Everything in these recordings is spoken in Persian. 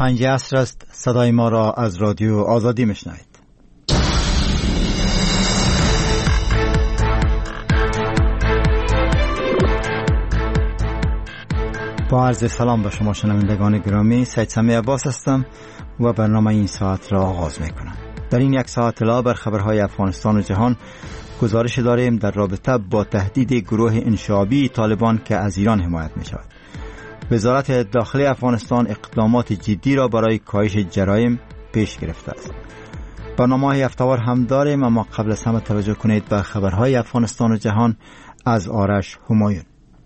5 عصر است. صدای ما را از رادیو آزادی میشنوید. با عرض سلام به شما شنوندگان گرامی، سید سمی عباس هستم و برنامه این ساعت را آغاز میکنم. در این یک ساعت اطلاع بر خبرهای افغانستان و جهان گزارش داریم در رابطه با تهدید گروه انشعابی طالبان که از ایران حمایت می شود. وزارت داخلی افغانستان اقدامات جدی را برای کاهش جرایم پیش گرفته است. برنامه هفته‌وار هم داریم، اما قبل از همه توجه کنید به خبرهای افغانستان و جهان از آرش همایون.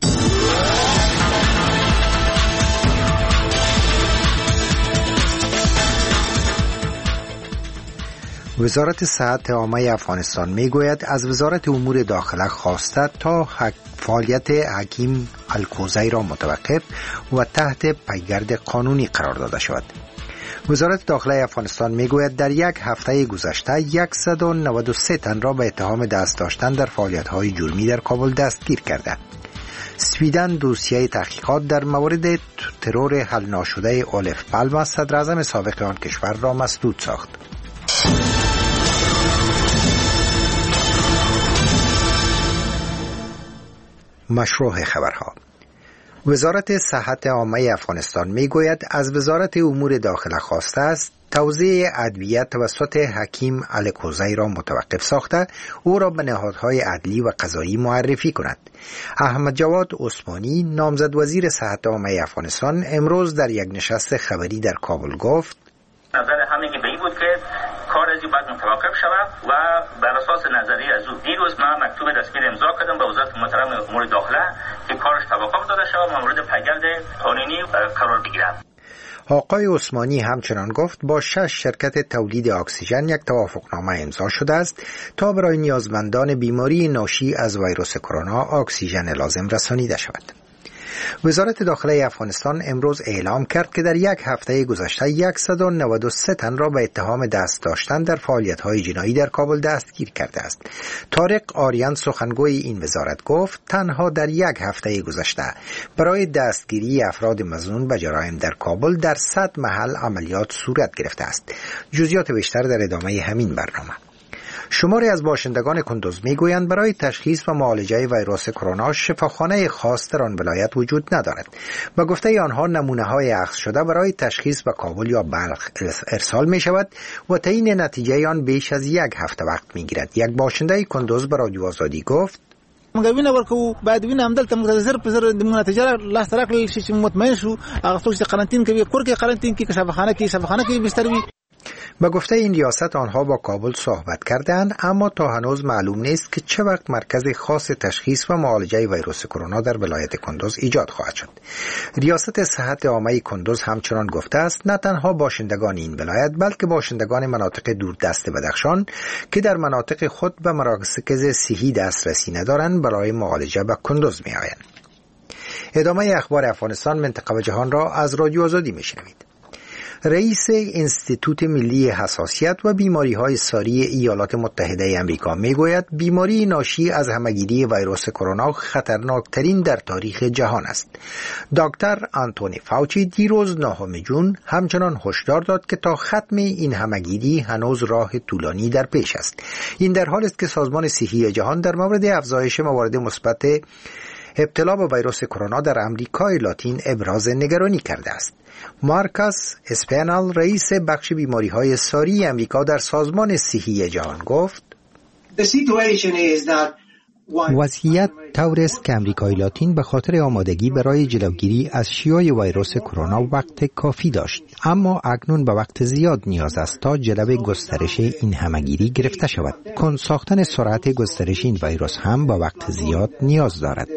وزارت صحت عامه افغانستان میگوید از وزارت امور داخله خواسته تا فعالیت حکیم الکوزی را متوقف و تحت پیگرد قانونی قرار داده شود. وزارت داخله افغانستان میگوید در یک هفته گذشته 193 تن را به اتهام دست داشتن در فعالیت‌های جرمی در کابل دستگیر کرده. سویدن دوسیه تحقیقات در مورد ترور حل ناشده اولف پالمه صدر اعظم سابق آن کشور را مسدود ساخت. مشروع خبرها. وزارت صحت عامه افغانستان میگوید از وزارت امور داخله خواسته است توزیع ادویه توسط حکیم الکوزی را متوقف ساخته او را به نهادهای عدلی و قضایی معرفی کند. احمد جواد عثمانی نامزد وزیر صحت عامه افغانستان امروز در یک نشست خبری در کابل گفت نظر همگی به این بود که کار ازی باید متوقف شود و بر اساس نظریه از او دیروز من مکتوب دستگیر امضا کردم به وزارت محترم امور داخله که کارش توقف داده شود و مورد پیگرد قانونی قرار بگیرد. آقای عثمانی همچنان گفت با 6 شرکت تولید اکسیژن یک توافقنامه امضا شده است تا برای نیازمندان بیماری ناشی از ویروس کرونا اکسیژن لازم رسانیده شود. وزارت داخله افغانستان امروز اعلام کرد که در یک هفته گذشته 193 تن را به اتهام دست داشتن در فعالیت‌های جنایی در کابل دستگیر کرده است. طارق آریان سخنگوی این وزارت گفت تنها در یک هفته گذشته برای دستگیری افراد مظنون به جرایم در کابل در 100 محل عملیات صورت گرفته است. جزئیات بیشتر در ادامه همین برنامه. شماری از باشندگان کندوز میگویند برای تشخیص و معالجه ویروس کرونا شفاخانه خاص در آن ولایت وجود ندارد. به گفته آنها نمونه‌های اخذ شده برای تشخیص به کابل یا بلخ ارسال می شود و تعیین نتیجه آن بیش از یک هفته وقت می گیرد. یک باشنده کندوز به رادیو آزادی گفت موږ وینه ورکو باید وینه همدلته موږ زر په زر د نتیجه لاس راکړل شي چې مطمئن شو هغه څوک چې قرنطین کوي کور کې قرنطین کې شفاخانه کې بستر وي. به گفته این ریاست آنها با کابل صحبت کردند، اما تا هنوز معلوم نیست که چه وقت مرکز خاص تشخیص و معالجه ویروس کرونا در ولایت کندوز ایجاد خواهد شد. ریاست صحت عامه کندوز همچنان گفته است نه تنها باشندگان این ولایت بلکه باشندگان مناطق دوردست بدخشان که در مناطق خود به مراکز صحی دسترسی ندارند برای معالجه به کندوز می آیند. ادامه اخبار افغانستان، منطقه و جهان را از رادیو آزادی می شنوید. رئیس انستیتوت ملی حساسیت و بیماری‌های ساری ایالات متحده آمریکا میگوید بیماری ناشی از همهگیری ویروس کرونا خطرناکترین در تاریخ جهان است. دکتر آنتونی فاوچی دیروز 9 جون همچنان هشدار داد که تا ختم این همهگیری هنوز راه طولانی در پیش است. این در حالی است که سازمان صحی جهان در مورد افزایش موارد مثبت ابتلا به ویروس کرونا در امریکای لاتین ابراز نگرانی کرده است. مارکاس اسپینال رئیس بخش بیماری‌های ساری امریکا در سازمان صحی جهان گفت وضعیت طور است که امریکای لاتین به خاطر آمادگی برای جلوگیری از شیوع ویروس کرونا وقت کافی داشت، اما اکنون به وقت زیاد نیاز است تا جلو گسترش این همهگیری گرفته شود. ساختن سرعت گسترش این ویروس هم به وقت زیاد نیاز دارد.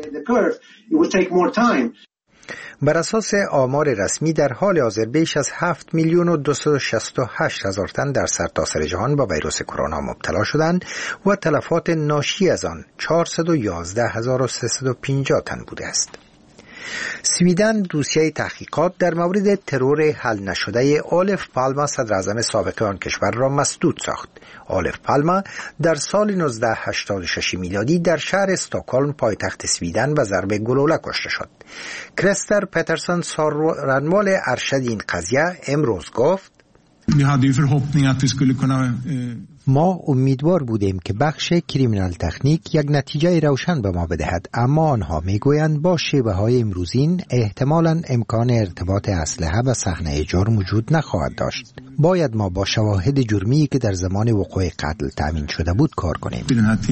بر اساس آمار رسمی در حال حاضر بیش از 7,268,000 تن در سرتاسر جهان با ویروس کرونا مبتلا شدند و تلفات ناشی از آن 411,350 تن بوده است. سویدن دوسیه تحقیقات در مورد ترور حل نشده اولف پالما صدر اعظم سابق آن کشور را مسدود ساخت. اولف پالما در سال 1986 میلادی در شهر استکهلم پایتخت سویدن به ضرب گلوله کشته شد. کرستر پترسون سخنران ارشد این قضیه امروز گفت: ما امیدوار بودیم که بخش کریمینال تکنیک یک نتیجه روشن به ما بدهد، اما آنها میگویند با شیوه های امروزین احتمالاً امکان ارتباط اسلحه به صحنه جرم وجود نخواهد داشت. باید ما با شواهد جرمی که در زمان وقوع قتل تامین شده بود کار کنیم.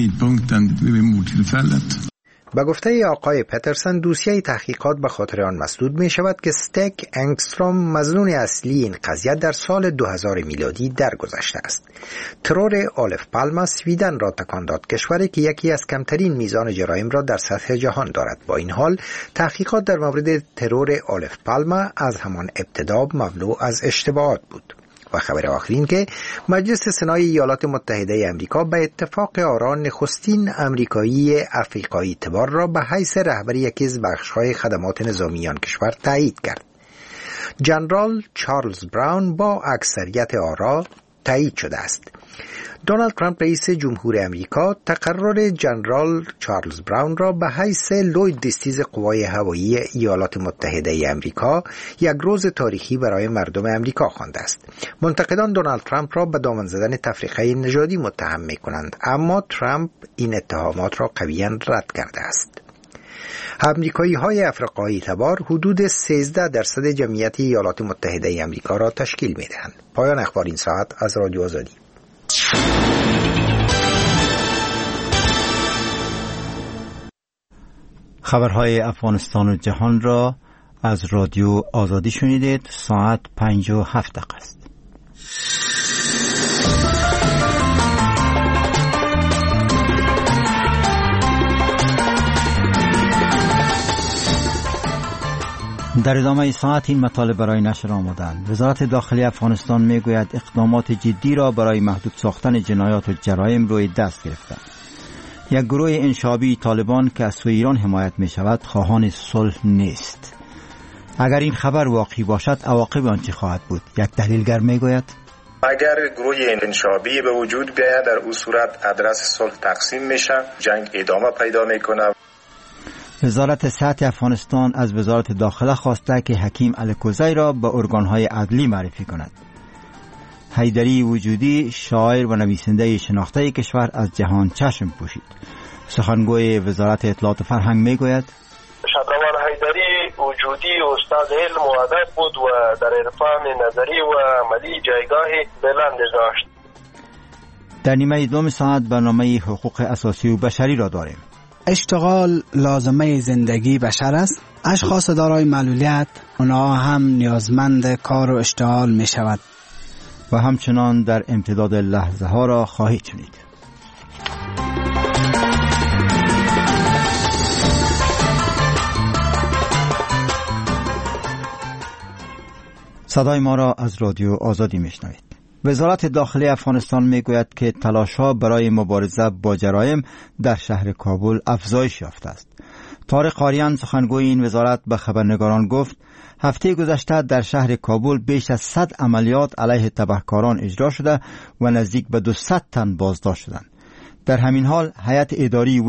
با گفته آقای پترسون دوسیه تحقیقات به خاطر آن مسدود می شود که ستک انگستروم مظنون اصلی این قضیه در سال 2000 میلادی درگذشته است. ترور اولف پالما سویدن را تکان داد، کشوری که یکی از کمترین میزان جرایم را در سطح جهان دارد. با این حال تحقیقات در مورد ترور اولف پالما از همان ابتدا مملو از اشتباهات بود. و خبر آخرین که مجلس سنای ایالات متحده امریکا به اتفاق آرا نخستین امریکایی افریقایی تبار را به حیث رهبری یکی از بخش‌های خدمات نظامی آن کشور تایید کرد. جنرال چارلز براون با اکثریت آرا تایید شده است. دونالد ترامپ رئیس جمهور امریکا تقرر جنرال چارلز براون را به حیث لوید دیستیز قوای هوایی ایالات متحده امریکا یک روز تاریخی برای مردم امریکا خوانده است. منتقدان دونالد ترامپ را به دامن زدن تفرقه نژادی متهم می‌کنند، اما ترامپ این اتهامات را قویاً رد کرده است. امریکایی‌های افریقایی تبار حدود 13% جمعیت ایالات متحده امریکا را تشکیل می‌دهند. پایان اخبار این ساعت از رادیو آزادی. خبرهای افغانستان و جهان را از رادیو آزادی شنیدید. ساعت 5:07 است. در ادامه ساعت این مطالب برای نشر آمدند. وزارت داخلی افغانستان میگوید اقدامات جدی را برای محدود ساختن جنایات و جرایم روی دست گرفته. یک گروه انشابی طالبان که از سوی ایران حمایت می شود خواهان صلح نیست. اگر این خبر واقعی باشد عواقب آن چه خواهد بود؟ یک تحلیلگر می گوید اگر گروه انشابی به وجود بیاید در اون صورت ادرس صلح تقسیم میشه، جنگ ادامه پیدا میکنه. وزارت صحت افغانستان از وزارت داخله خواسته که حکیم الکوزی را به ارگانهای عدلی معرفی کند. حیدری وجودی شاعر و نویسنده شناخته کشور از جهان چشم پوشید. سخنگوی وزارت اطلاعات و فرهنگ میگوید شهروان حیدری وجودی استاد علم و ادب بود و در عرفان نظری و عملی جایگاه بلند داشت. در نیمه دوم ساعت برنامه حقوق اساسی و بشری را داریم. اشتغال لازمه زندگی بشر است. اشخاص دارای معلولیت اونها هم نیازمند کار و اشتغال می شود. و همچنان در امتداد لحظه ها را خواهید شنید. صدای ما را از رادیو آزادی میشنوید. وزارت داخلی افغانستان میگوید که تلاش‌ها برای مبارزه با جرایم در شهر کابل افزایش یافته است. طارق قاریان سخنگوی این وزارت به خبرنگاران گفت هفته گذشته در شهر کابل بیش از 100 عملیات علیه تبهکاران اجرا شده و نزدیک به 200 تن بازداشت شدند. در همین حال هیئت اداری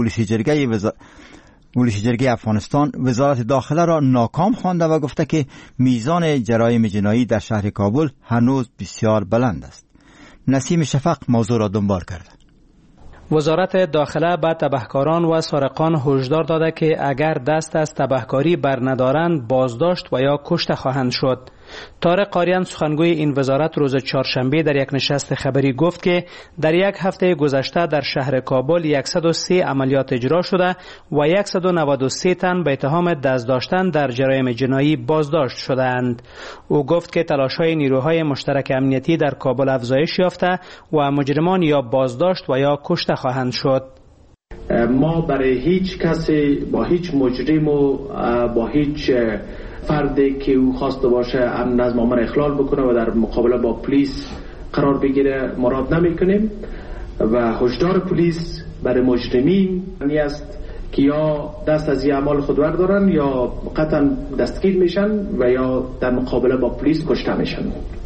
ولش جرگه افغانستان وزارت داخله را ناکام خوانده و گفته که میزان جرایم جنایی در شهر کابل هنوز بسیار بلند است. نسیم شفق موضوع را دنبال کرده. وزارت داخله به تبهکاران و سارقان هشدار داده که اگر دست از تبهکاری بر ندارند بازداشت و یا کشته خواهند شد. طارق قاریان سخنگوی این وزارت روز چهارشنبه در یک نشست خبری گفت که در یک هفته گذشته در شهر کابل 103 عملیات اجرا شده و 193 تن به اتهام دست داشتن در جرایم جنایی بازداشت شدند. او گفت که تلاش‌های نیروهای مشترک امنیتی در کابل افزایش یافته و مجرمان یا بازداشت و یا کشته خواهند شد. ما برای هیچ کسی با هیچ مجرم و با هیچ فردی که او خواسته باشه امن نظم عامه اخلال بکنه و در مقابله با پلیس قرار بگیره مراد نمی کنیم و هشدار پلیس برای مجرمین است که یا دست از اعمال خود بردارن یا قطعا دستگیر میشن و یا در مقابله با پلیس کشته میشن.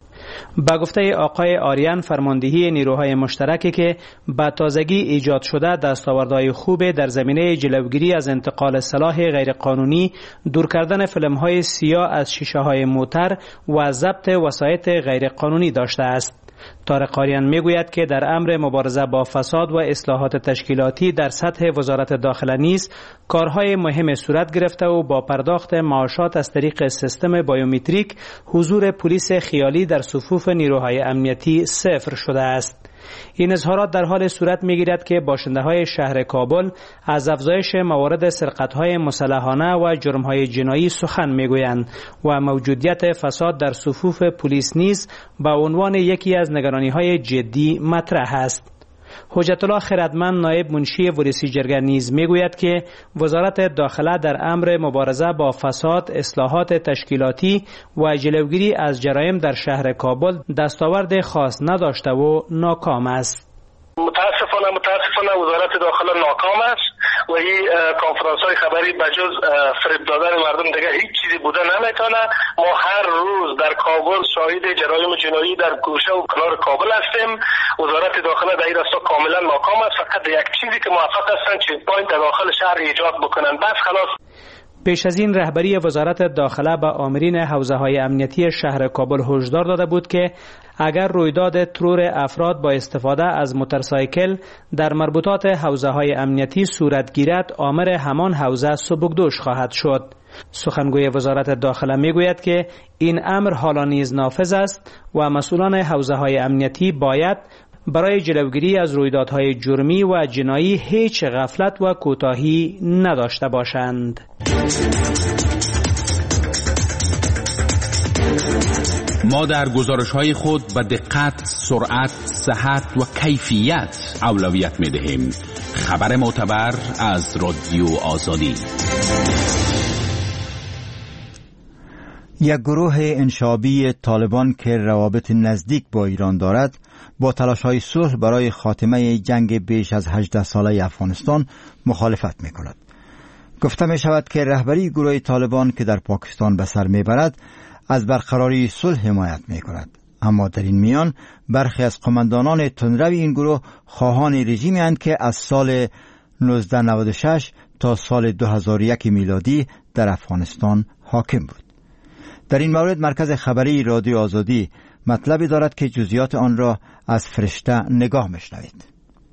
با گفته آقای آریان، فرماندهی نیروهای مشترکی که با تازگی ایجاد شده دستاوردهای خوب در زمینه جلوگیری از انتقال سلاح غیرقانونی، دور کردن فیلم‌های سیاه از شیشه‌های موتر و ضبط وسایط غیرقانونی داشته است. طارق آریان میگوید که در امر مبارزه با فساد و اصلاحات تشکیلاتی در سطح وزارت داخله نیز کارهای مهم صورت گرفته و با پرداخت معاشات از طریق سیستم بایومتریک حضور پلیس خیالی در صفوف نیروهای امنیتی صفر شده است. این اظهارات در حال صورت میگیرد که باشنده‌های شهر کابل از افزایش موارد سرقت‌های مسلحانه و جرم‌های جنایی سخن میگویند و موجودیت فساد در صفوف پلیس نیز به عنوان یکی از نگرانی‌های جدی مطرح است. حجت الله خردمند، نایب منشی ورسی جرگه نیز میگوید که وزارت داخله در امر مبارزه با فساد، اصلاحات تشکیلاتی و جلوگیری از جرایم در شهر کابل دستاورد خاص نداشته و ناکام است. متاسفانه وزارت داخله ناکام است و این کنفرانس های خبری بجز فریب دادن مردم دیگه هیچ چیزی بوده نمیتونه. ما هر روز در کابل شاهد جرایم جنایی در گوشه و کنار کابل هستیم. وزارت داخله در این راستا کاملا ناکام است. فقط یک چیزی که موفق هستن چیک پوینت در داخل شهر ایجاد بکنن، بس خلاص. پیش از این رهبری وزارت داخله به آمرین حوزه‌های امنیتی شهر کابل هشدار داده بود که اگر رویداد ترور افراد با استفاده از موتورسایکل در مربوطات حوزه‌های امنیتی صورت گیرد، آمر همان حوزه سبکدوش خواهد شد. سخنگوی وزارت داخله میگوید که این امر حالا نیز نافذ است و مسئولان حوزه‌های امنیتی باید برای جلوگیری از رویدادهای جرمی و جنایی هیچ غفلت و کوتاهی نداشته باشند. ما در گزارش‌های خود به دقت، سرعت، صحت و کیفیت اولویت می‌دهیم. خبر معتبر از رادیو آزادی. یک گروه انشابی طالبان که روابط نزدیک با ایران دارد، با تلاش‌های صلح برای خاتمه جنگ بیش از 18 ساله افغانستان مخالفت می‌کند. گفته می‌شود که رهبری گروه طالبان که در پاکستان به سر می‌برد از برقراری صلح حمایت می‌کند، اما در این میان برخی از قماندانان تندرو این گروه خواهان رژیمی اند که از سال 1996 تا سال 2001 میلادی در افغانستان حاکم بود. در این مورد مرکز خبری رادیو آزادی مطلبی دارد که جزئیات آن را از فرشته نگاه میشنوید.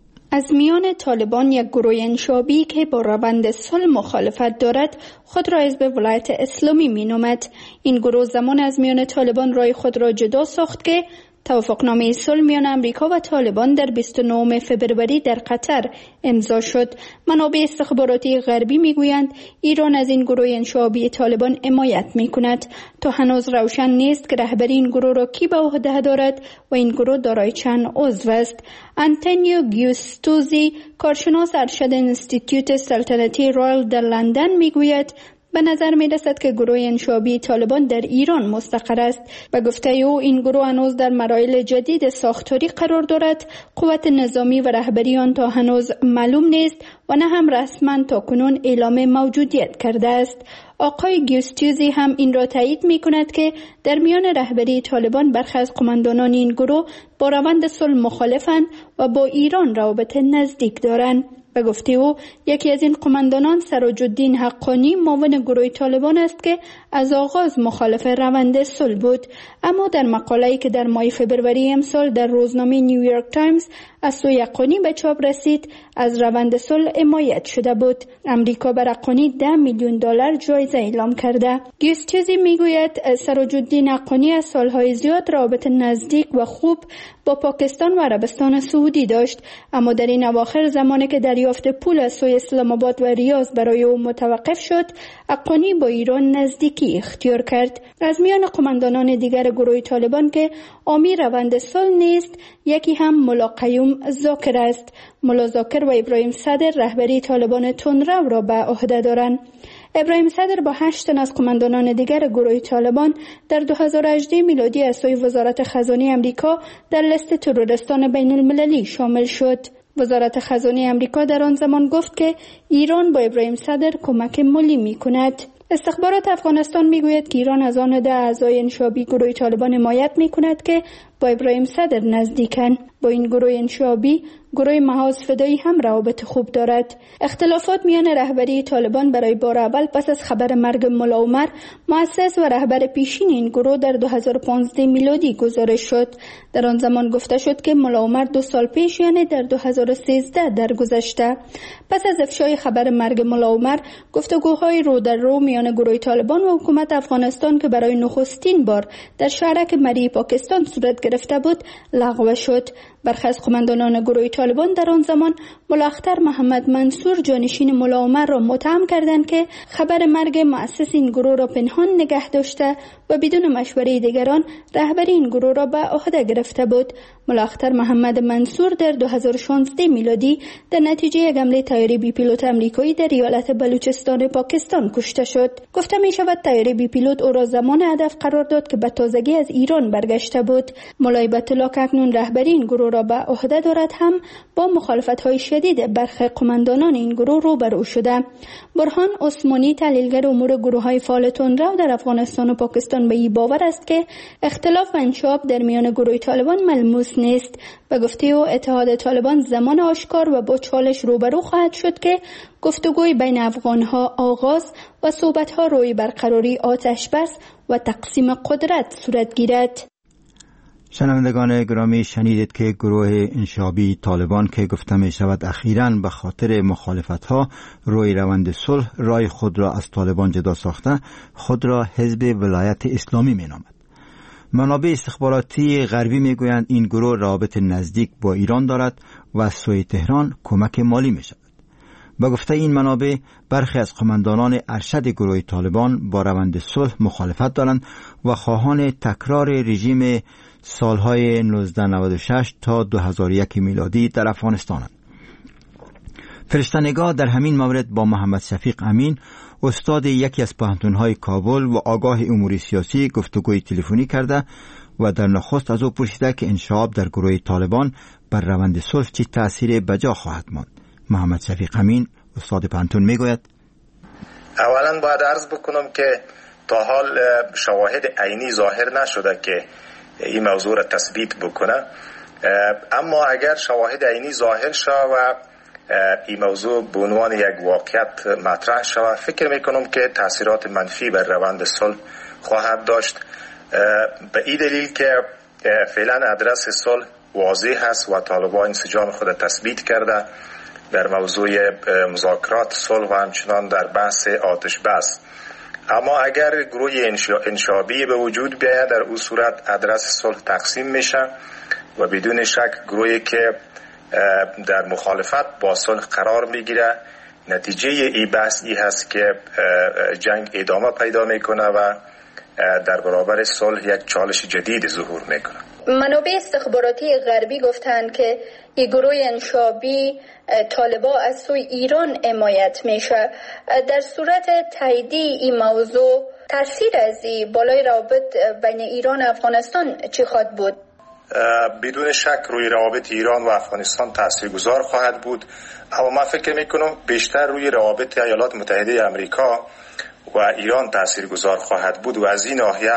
از میان طالبان یک گروه انشابی که با روند صلح مخالفت دارد خود را حزب ولایت اسلامی مینامد. این گروه زمان از میان طالبان رای خود را جدا ساخت که توافقنامه صلح میان امریکا و طالبان در 29 فبروری در قطر امضا شد. منابع استخباراتی غربی میگویند ایران از این گروه انشابی طالبان حمایت میکند. تا هنوز روشن نیست که رهبری این گروه را کی به عهده دارد و این گروه دارای چند عضو است. آنتونیو گیوستوزی، کارشناس ارشد انستیتیوت سلطنتی رایل در لندن میگوید به نظر می رسد که گروه انشابی طالبان در ایران مستقر است. به گفته او این گروه هنوز در مراحل جدید ساختاری قرار دارد. قوت نظامی و رهبری آن تا هنوز معلوم نیست و نه هم رسما تا کنون اعلام موجودیت کرده است. آقای گیوستوزی هم این را تایید می کند که در میان رهبری طالبان برخی از قماندانان این گروه با روند صلح مخالفند و با ایران روابط نزدیک دارند. به گفته او یکی از این قماندانان سراج الدین حقانی معاون گروه طالبان است که از آغاز مخالف روند صلح بود، اما در مقاله‌ای که در ماه فبروری امسال در روزنامه نیویورک تایمز از سوی حقانی به چاپ رسید از روند صلح حمایت شده بود. امریکا بر حقانی $10 میلیون جایزه اعلام کرده. گیوستوزی میگوید سراج الدین حقانی از سالهای زیاد روابط نزدیک و خوب با پاکستان و عربستان سعودی داشت، اما در این اواخر زمانی که دریافت پول از سوی اسلام آباد و ریاض برای او متوقف شد، حقانی با ایران نزدیکی اختیار کرد. از میان قماندانان دیگر گروه طالبان که حامی روند صلح نیست، یکی هم ملا قیوم زاکر است. ملا زاکر و ابراهیم صدر رهبری طالبان تندرو را به عهده دارند. ابراهیم صدر با 8 تن از قماندانان دیگر گروه طالبان در 2018 میلادی از سوی وزارت خزانه امریکا در لیست تروریستان بین المللی شامل شد. وزارت خزانه امریکا در آن زمان گفت که ایران با ابراهیم صدر کمک مالی می‌کند. استخبارات افغانستان میگوید که ایران از آن 10 اعضای انشابی گروه طالبان حمایت می‌کند که با ابراهیم صدر نزدیکند. با این گروه انشابی گروه محاذ فدایی هم روابط خوب دارد. اختلافات میان رهبری طالبان برای بار اول پس از خبر مرگ ملا عمر مؤسس و رهبر پیشین این گروه در 2015 میلادی گزارش شد. در آن زمان گفته شد که ملا عمر 2 سال پیش یعنی در 2013 درگذشته پس از افشای خبر مرگ ملا عمر گفتگوهای رو در رو میان گروه طالبان و حکومت افغانستان که برای نخستین بار در شهرک مری پاکستان صورت گرفته بود لغو شد. برخی از قماندانان گروه طالبان در آن زمان ملا اختر محمد منصور جانشین ملا عمر را متهم کردند که خبر مرگ مؤسس این گروه را پنهان نگه داشته و بدون مشوره دیگران رهبری این گروه را به عهده گرفته بود. ملا اختر محمد منصور در 2016 میلادی در نتیجه یک حمله طیاره بی پیلوت آمریکایی در ایالت بلوچستان پاکستان کشته شد. گفته می شود طیاره بی پیلوت او را زمان هدف قرار داد که به تازگی از ایران برگشته بود. ملا هیبت الله که اکنون رهبری این گروه را به عهده دارد هم با مخالفت‌های شدید برخی قماندانان این گروه روبرو شده. برهان عثمانی تحلیلگر امور گروه‌های فعال تندرو در افغانستان و پاکستان به این باور است که اختلاف و انشاب در میان گروه طالبان ملموس نیست. به گفته او اتحاد طالبان زمان آشکار و با چالش روبرو خواهد شد که گفتگوی بین افغان‌ها آغاز و صحبت‌ها روی برقراری آتش بس و تقسیم قدرت صورت گیرد. شنوندگان گرامی، شنیدید که گروه انشابی طالبان که گفته می شود اخیراً به خاطر مخالفت‌ها روی روند صلح رای خود را از طالبان جدا ساخته خود را حزب ولایت اسلامی می نامد. منابع استخباراتی غربی می گویند این گروه رابط نزدیک با ایران دارد و از سوی تهران کمک مالی می شود. با گفته این منابع برخی از قماندانان ارشد گروه طالبان با روند صلح مخالفت دارند و خواهان تکرار رژیم سالهای 1996 تا 2001 میلادی در افغانستانند. فرشته‌نگاه در همین مورد با محمد شفیق امین استاد یکی از پوهنتون‌های کابل و آگاه امور سیاسی گفتگوی تلفنی کرده و در نخست از او پرسیده که انشعاب در گروه طالبان بر روند صلح چه تأثیر بجا خواهد ماند. محمد شفیق امین استاد پوهنتون میگوید: اولا باید عرض بکنم که تا حال شواهد عینی ظاهر نشده که این موضوع را تثبیت بکنه، اما اگر شواهد عینی ظاهر شد و این موضوع به عنوان یک واقعیت مطرح شود، فکر میکنم که تاثیرات منفی بر روند صلح خواهد داشت، به این دلیل که فعلا آدرس صلح واضح است و طالبان انسجام خود تثبیت کرده در موضوع مذاکرات صلح و همچنان در بحث آتش بس. اما اگر گروه انشابی به وجود بیاید، در اون صورت آدرس صلح تقسیم میشه و بدون شک گروهی که در مخالفت با صلح قرار میگیره، نتیجه این بحث ای هست که جنگ ادامه پیدا میکنه و در برابر صلح یک چالش جدید ظهور میکنه. منابع استخباراتی غربی گفتند که این گروه انشابی طالبان از سوی ایران حمایت میشه. در صورت تایید این موضوع تاثیر از این بالای روابط بین ایران و افغانستان چی خواهد بود؟ بدون شک روی روابط ایران و افغانستان تاثیرگذار خواهد بود، اما من فکر میکنم بیشتر روی روابط ایالات متحده آمریکا و ایران تاثیرگذار خواهد بود و از این ناحیه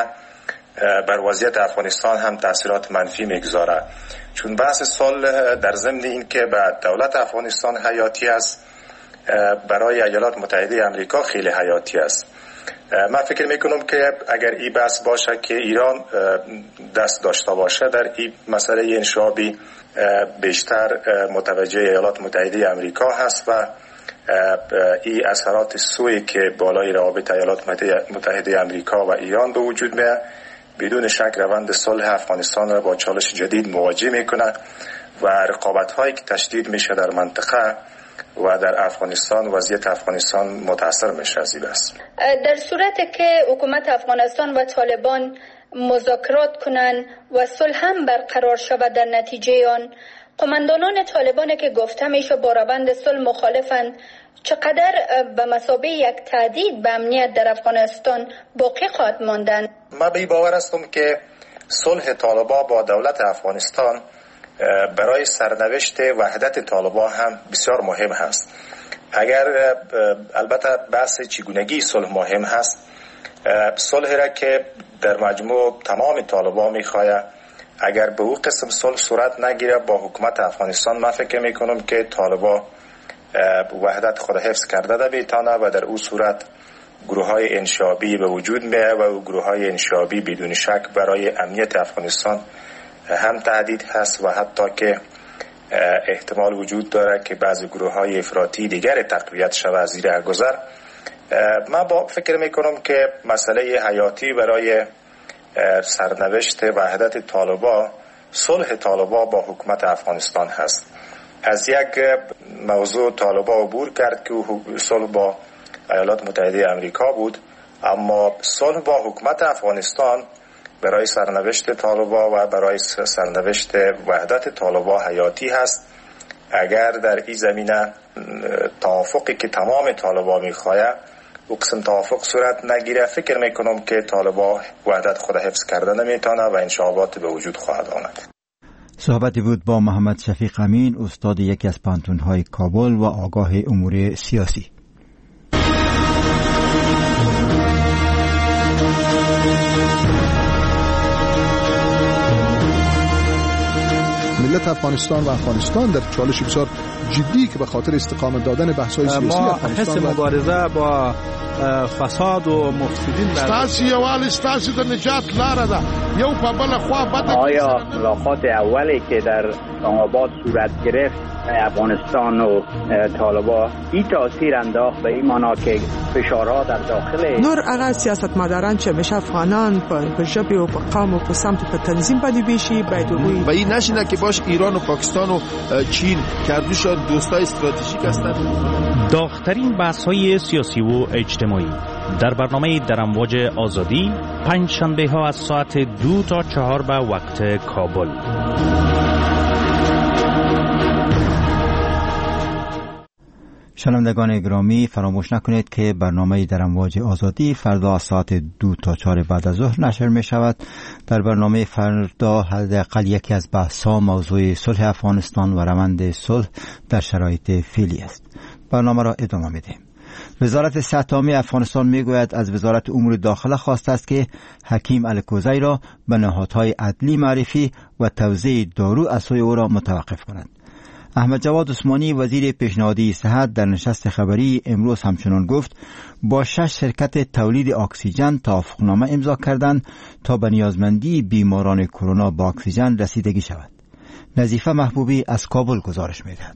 بر وضعیت افغانستان هم تاثیرات منفی میگذاره، چون بحث صلح در ضمن این که به دولت افغانستان حیاتی است، برای ایالات متحده آمریکا خیلی حیاتی است. من فکر میکنم که اگر این بحث باشه که ایران دست داشته باشه در این مسئله انشابی، بیشتر متوجه ایالات متحده آمریکا هست و این اثرات سوی که بالای روابط ایالات متحده آمریکا و ایران به وجود میاد، بدون شک روند صلح افغانستان را با چالش جدید مواجه میکنه و رقابت‌هایی که تشدید میشه در منطقه و در افغانستان، وضعیت افغانستان متاثر میشه از این بحث. در صورت که حکومت افغانستان و طالبان مذاکرات کنند و صلح هم برقرار شود، در نتیجه آن قماندانان طالبان که گفته میشه با روند صلح مخالفند، چقدر به مثابه یک تهدید به امنیت در افغانستان باقی خواهد ماندن؟ من به باور هستم که صلح طالبان با دولت افغانستان برای سرنوشت وحدت طالبان هم بسیار مهم هست. اگر البته بحث چگونگی صلح مهم هست، صلح را که در مجموع تمام طالبان میخواه، اگر به او قسم صلح صورت نگیره با حکومت افغانستان، من فکر میکنم که طالبان وحدت خود حفظ کرده ده بیتانه و در او صورت گروه های انشابی به وجود میاد و گروه های انشابی بدون شک برای امنیت افغانستان هم تهدید هست و حتی که احتمال وجود داره که بعضی گروه های افراطی دیگر تقویت شود زیر گذر. من با فکر میکنم که مسئله حیاتی برای سرنوشت وحدت طالبان صلح طالبان با حکومت افغانستان هست. از یک موضوع طالبان عبور کرد که صلح با ایالات متحده امریکا بود، اما صلح با حکومت افغانستان برای سرنوشت طالبان و برای سرنوشت وحدت طالبان حیاتی هست. اگر در این زمینه توافقی که تمام طالبان میخواه او قسم توافق صورت نگیره، فکر میکنم که طالبان وحدت خود حفظ کرده نمیتونه و انشابات به وجود خواهد آمد. صحبتی بود با محمد شفیق امین، استاد یکی از پانتون‌های کابل و آگاه امور سیاسی. ملت افغانستان و افغانستان در چالش بسیار جدی که به خاطر استقامت دادن بحث‌های سیاسی افغانستان حس مبارزه با فساد و مفسدین ستاسي یوال ستاسي د نجات لاره ده یو په بل خوا بد. آیا ملاقات اولی که در اسلام آباد صورت گرفت افغانستان و طالبان این تاثیر انداخت به این معنا که فشارها در داخل نور هغه سیاستمداران چې همیشه افغانان په ژبې او په قوم او په سمت په تنظیم باندې بشي باید وګوري و این نشینه که باش ایران و پاکستان و چین کردوشان دوستای استراتژیک هستند. داغ‌ترین بحث‌های سیاسی و اجتماعی در برنامه در امواج آزادی پنج شنبه ها از ساعت 2 تا 4 به وقت کابل. شنوندگان گرامی، فراموش نکنید که برنامه در امواج آزادی فردا ساعت 2 تا 4 بعد از ظهر نشر می شود. در برنامه فردا حداقل یکی از بحث‌ها موضوع صلح افغانستان و روند صلح در شرایط فعلی است. برنامه را ادامه میدیم. وزارت صحت عامه افغانستان میگوید از وزارت امور داخله خواسته است که حکیم الکوزی را به نهادهای عدلی معرفی و توزیع دارو از سوی او را متوقف کند. احمد جواد عثمانی وزیر پیشنهادی صحت در نشست خبری امروز همچنان گفت با 6 شرکت تولید اکسیژن توافقنامه امضا کردند تا به نیازمندی بیماران کرونا با اکسیژن رسیدگی شود. نظیفه محبوبی از کابل گزارش می‌دهد.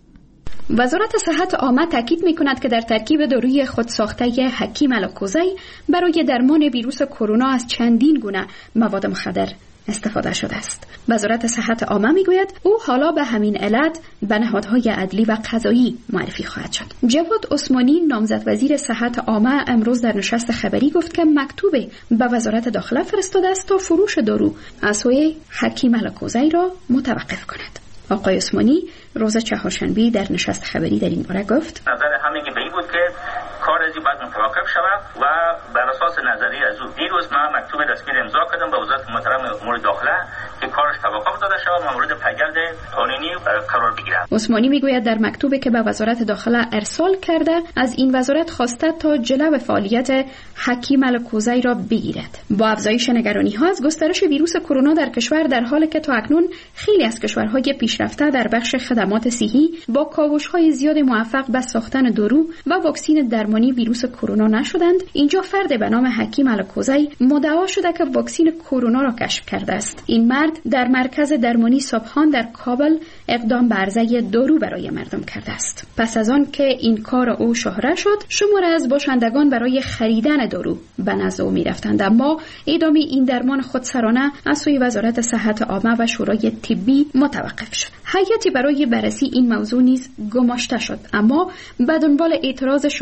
وزارت صحت عامه تاکید می‌کند که در ترکیب داروی خودساخته حکیم الکوزی برای درمان ویروس کرونا از چندین گونه مواد مخدر استفاده شده است. وزارت صحت عامه میگوید او حالا به همین علت به نهادهای عدلی و قضایی معرفی خواهد شد. جواد عثمانی نامزد وزیر صحت عامه امروز در نشست خبری گفت که مکتوبی به وزارت داخله فرستاده است تا فروش دارو از سوی حکیم الکوزی را متوقف کند. آقای عثمانی روز چهارشنبه در نشست خبری در این باره گفت نظر همگی به این بود که کار ازی باید متوقف شود و بر اساس نظریه از او دیروز من مکتوب دستگیر امضا کردم به وزارت محترم امور داخله که کارش توقف داده شود و مورد پیگرد قانونی قرار بگیرد. عثمانی میگوید در مکتوبی که به وزارت داخله ارسال کرده از این وزارت خواسته تا جلو فعالیت حکیم الکوزی را بگیرد. با افزایش نگرانی ها از گسترش ویروس کرونا در کشور در حالی که تا اکنون خیلی از کشورهای پیشرفته در بخش خدمات صحی با کاوش‌های زیاد موفق به ساختن دارو و واکسن درمانی ویروس کرونا نشدند، اینجا فرد به نام حکیم الکوزی مدعا شده که واکسن کرونا را کشف کرده است. این مرد در مرکز درمانی صبحان در کابل اقدام به عرضه دارو برای مردم کرده است. پس از آن که این کار او شهره شد، شماری از باشندگان برای خریدن دارو به نزد او می‌رفتند، اما ادامه این درمان خودسرانه از سوی وزارت صحت عامه و شورای طبی متوقف شد. هیئتی برای بررسی این موضوع نیز گماشته شد، اما به دنبال اعتراض شمار از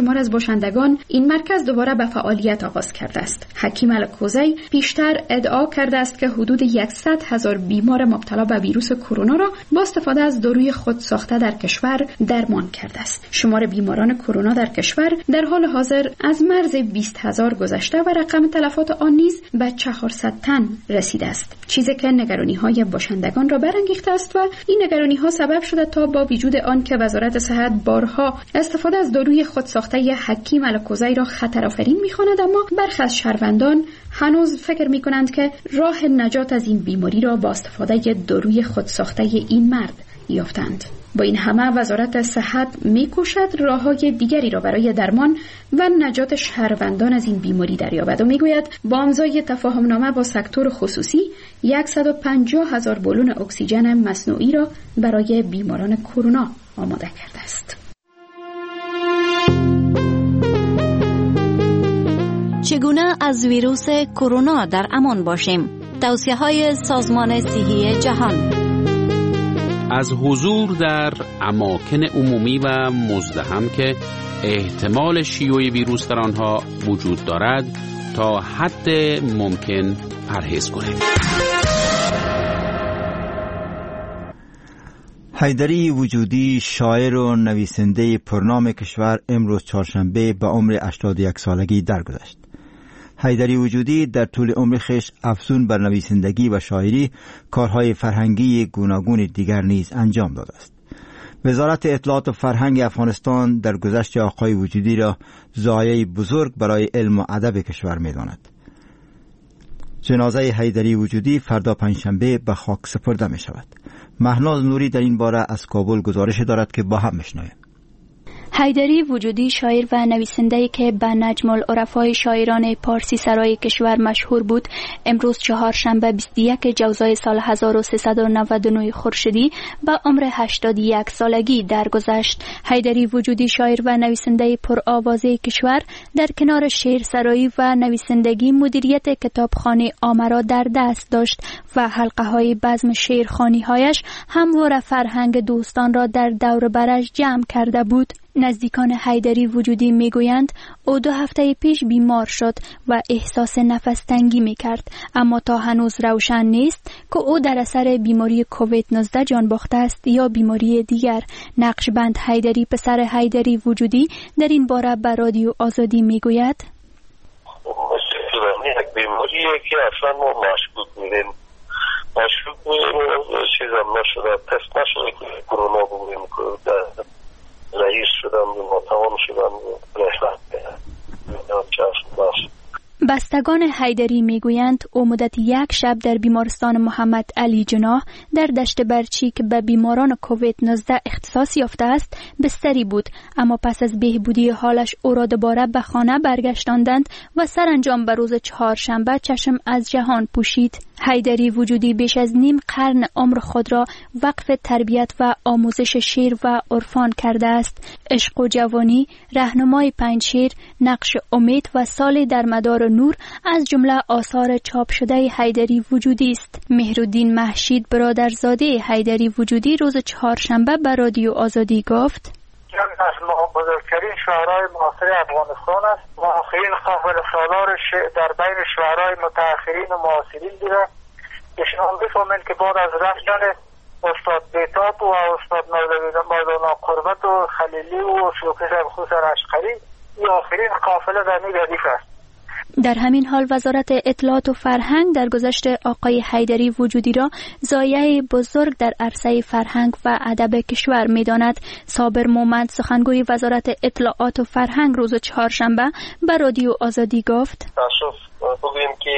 باشندگان این مرکز دوباره به فعالیت آغاز کرده است. حکیم الکوزی پیشتر ادعا کرده است که حدود 100,000 بیمار مبتلا به ویروس کرونا را با استفاده از داروی خود ساخته در کشور درمان کرده است. شمار بیماران کرونا در کشور در حال حاضر از مرز 20,000 گذشته و رقم تلفات آن نیز به 400 تن رسیده است، چیزی که نگرانی‌های باشندگان را برانگیخته است و این نگرانی‌ها سبب شده تا با وجود آن که وزارت صحت بارها استفاده از داروی خود ساخته حکیم الکوزی را خطرآفرین می‌خواند، اما برخی از شهروندان هنوز فکر می‌کنند که راه نجات از این بیماری را با استفاده داروی خود ساخته این مرد یافتند. با این همه وزارت صحت می‌کوشد راه‌های دیگری را برای درمان و نجات شهروندان از این بیماری دریابد و می‌گوید با امضای تفاهم‌نامه با سکتور خصوصی 150,000 بالون اکسیژن مصنوعی را برای بیماران کرونا آماده کرده است. چگونه از ویروس کرونا در امان باشیم؟ توصیه‌های سازمان صحی جهان. از حضور در اماکن عمومی و مزدحم که احتمال شیوع ویروس در آنها وجود دارد تا حد ممکن پرهیز کنید. حیدری وجودی، شاعر و نویسنده پرنام کشور، امروز چهارشنبه به عمر 81 سالگی درگذشت. حیدری وجودی در طول عمر خویش افزون بر نویسندگی و شاعری کارهای فرهنگی گوناگون دیگر نیز انجام داده است. وزارت اطلاعات و فرهنگ افغانستان در گذشت آقای وجودی را ضایعه بزرگ برای علم و ادب کشور می‌داند. جنازه حیدری وجودی فردا پنجشنبه به خاک سپرده می شود. مهناز نوری در این باره از کابل گزارش دارد که با هم میشنویم. حیدری وجودی شاعر و نویسنده‌ای که به نجم العرفای شاعران پارسی سرای کشور مشهور بود، امروز چهارشنبه 21 جوزای سال 1399 خورشیدی به عمر 81 سالگی درگذشت. حیدری وجودی شاعر و نویسنده پرآوازه کشور در کنار شعر سرایی و نویسندگی مدیریت کتابخانه آمرا در دست داشت و حلقه‌های بزم شعرخوانی‌هایش همواره فرهنگ دوستان را در دور برش جمع کرده بود. نزدیکان حیدری وجودی میگویند او 2 هفته پیش بیمار شد و احساس نفس تنگی میکرد، اما تا هنوز روشن نیست که او در اثر بیماری کووید 19 جان باخته است یا بیماری دیگر. نقشبند حیدری پسر حیدری وجودی در این باره به رادیو آزادی میگوید یک بیماریه که اصلا ما مشکوک میدیم چیزم نشده، تست نشده که کرونا بگویم که رئیس شدم متوان شدم بستگان حیدری میگویند او مدت 1 شب در بیمارستان محمد علی جناح در دشت برچی که به بیماران کووید 19 اختصاص یافته است بستری بود، اما پس از بهبودی حالش او را دوباره به خانه برگشتاندند و سرانجام به روز چهارشنبه چشم از جهان پوشید. حیدری وجودی بیش از نیم قرن عمر خود را وقف تربیت و آموزش شعر و عرفان کرده است. عشق و جوانی، رهنمای 5 شعر، نقش امید و سال در مدار نور از جمله آثار چاپ شده حیدری وجودی است. مهرالدین محشید برادرزاده حیدری وجودی روز چهارشنبه به رادیو آزادی گفت: از بزرگترین شاعرای معاصر افغانستان است. آخرین قافله سالار در بین شاعرای متأخرین و معاصرین دیده که شما بفهمین که بعد از رفتن استاد بیتاب و استاد مولانا قربت و خلیلی و شوکش ابوخوسر اشقری این آخرین قافله در این ردیف است. در همین حال وزارت اطلاعات و فرهنگ در گذشت آقای حیدری وجودی را ضایعه بزرگ در عرصه فرهنگ و ادب کشور می‌داند. صابر مومند سخنگوی وزارت اطلاعات و فرهنگ روز چهارشنبه به رادیو آزادی گفت: تاسف بگوییم که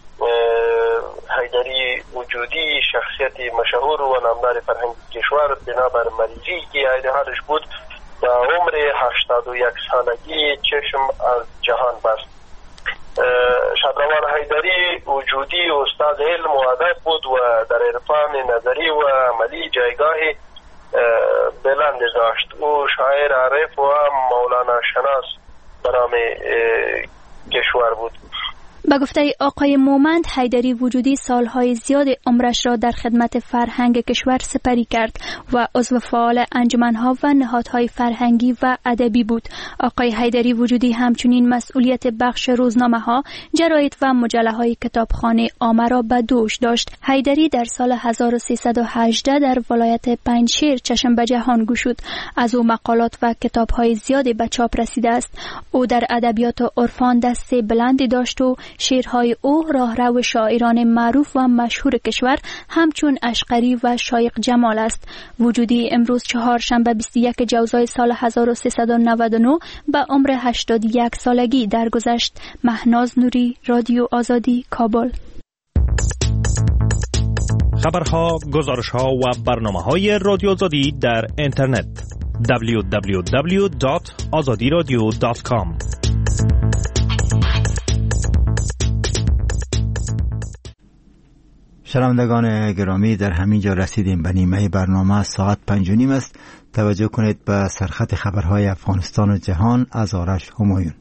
حیدری وجودی شخصیت مشهور و نامدار فرهنگ کشور بنابر مریضی که حالش بود و عمر 81 سالگی چشم از جهان بست. شهبروان حیدری وجودی استاد علم و ادب بود و در عرفان نظری و عملی جایگاهی بلند داشت. او شاعر عارف و مولانا شناس به نام کشور بود. به گفته آقای مومند، حیدری وجودی سالهای زیاد عمرش را در خدمت فرهنگ کشور سپری کرد و عضو فعال انجمنها و نهادهای فرهنگی و ادبی بود. آقای حیدری وجودی همچنین مسئولیت بخش روزنامه‌ها، جراید و مجله‌های کتابخانه عامه را به دوش داشت. حیدری در سال 1318 در ولایت پنجشیر چشم به جهان گشود. از او مقالات و کتاب‌های زیادی به چاپ رسیده است. او در ادبیات و عرفان دست بلندی داشت و شعرهای او راهرو شاعران معروف و مشهور کشور همچون اشقری و شایق جمال است. وجودی امروز چهارشنبه 21 جوزای سال 1399 به عمر 81 سالگی درگذشت. مهناز نوری، رادیو آزادی، کابل. خبرها، گزارشها و برنامه‌های رادیو آزادی در اینترنت www.azadiradio.com. شنوندگان گرامی، در همین جا رسیدیم به نیمه برنامه. ساعت 5:30 است. توجه کنید به سرخط خبرهای افغانستان و جهان از آرش همایون.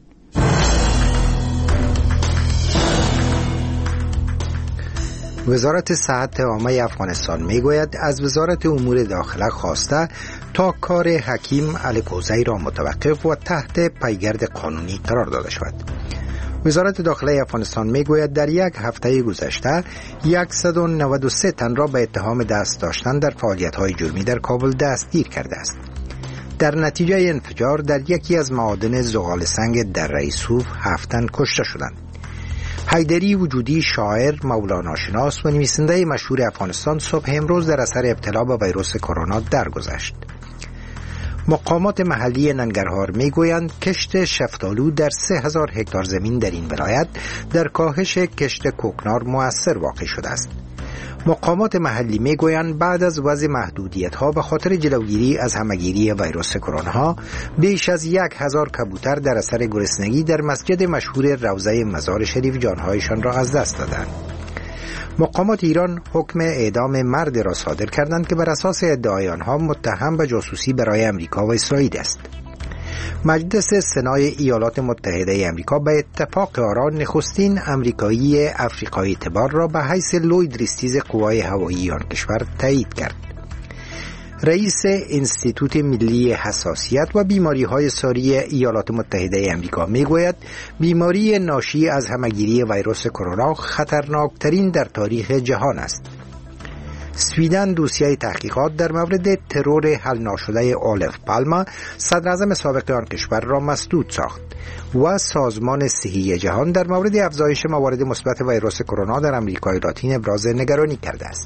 وزارت صحت عامه افغانستان میگوید از وزارت امور داخله خواسته تا کار حکیم علی کوزی را متوقف و تحت پیگرد قانونی قرار داده شود. وزارت داخله افغانستان میگوید در یک هفته گذشته 193 تن را به اتهام دست داشتن در فعالیت‌های جرمی در کابل دستگیر کرده است. در نتیجه انفجار در یکی از معادن زغال سنگ در رئیسوف 7 تن کشته شدند. حیدری وجودی، شاعر، مولانا شناس و نویسنده مشهور افغانستان، صبح امروز در اثر ابتلا به ویروس کرونا درگذشت. مقامات محلی ننگرهار میگویند کشت شفتالو در 3000 هکتار زمین در این ولایت در کاهش کشت کوکنار مؤثر واقع شده است. مقامات محلی میگویند بعد از وضع محدودیت‌ها به خاطر جلوگیری از همه‌گیری ویروس کرونا، بیش از 1000 کبوتر در اثر گرسنگی در مسجد مشهور روضه مزار شریف جانهایشان را از دست دادند. مقامات ایران حکم اعدام مرد را صادر کردند که بر اساس ادعای آنها متهم به جاسوسی برای امریکا و اسرائیل است. مجلس سنای ایالات متحده امریکا به اتفاق آرا نخستین امریکایی افریقایی تبار را به حیث لوید ریستیز قوای هوایی آن کشور تایید کرد. رئیس انستیتوت ملی حساسیت و بیماری‌های ساری ایالات متحده امریکا میگوید بیماری ناشی از همه‌گیری ویروس کرونا خطرناکترین در تاریخ جهان است. سویدن دوسیه تحقیقات در مورد ترور حل ناشده اولف پالما، صدراعظم سابق آن کشور، را مسدود ساخت و سازمان صحی جهان در مورد افزایش موارد مثبت ویروس کرونا در آمریکای لاتین ابراز نگرانی کرده است.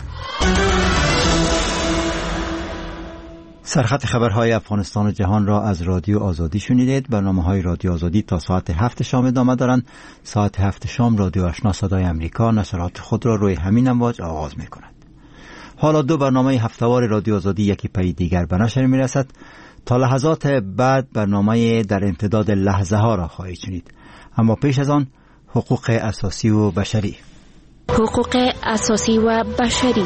سرخط خبرهای افغانستان و جهان را از رادیو آزادی شنیدید. برنامه‌های رادیو آزادی تا ساعت 7 شام ادامه دارند. ساعت 7 شام رادیو آشنا صدای امریکا نشرات خود را روی همین امواج آغاز می‌کند. حالا دو برنامه هفته‌وار رادیو آزادی یکی پی دیگر به نشر می‌رسد. تا لحظات بعد برنامه در امتداد لحظه ها را خواهید شنید. اما پیش از آن حقوق اساسی و بشری. حقوق اساسی و بشری.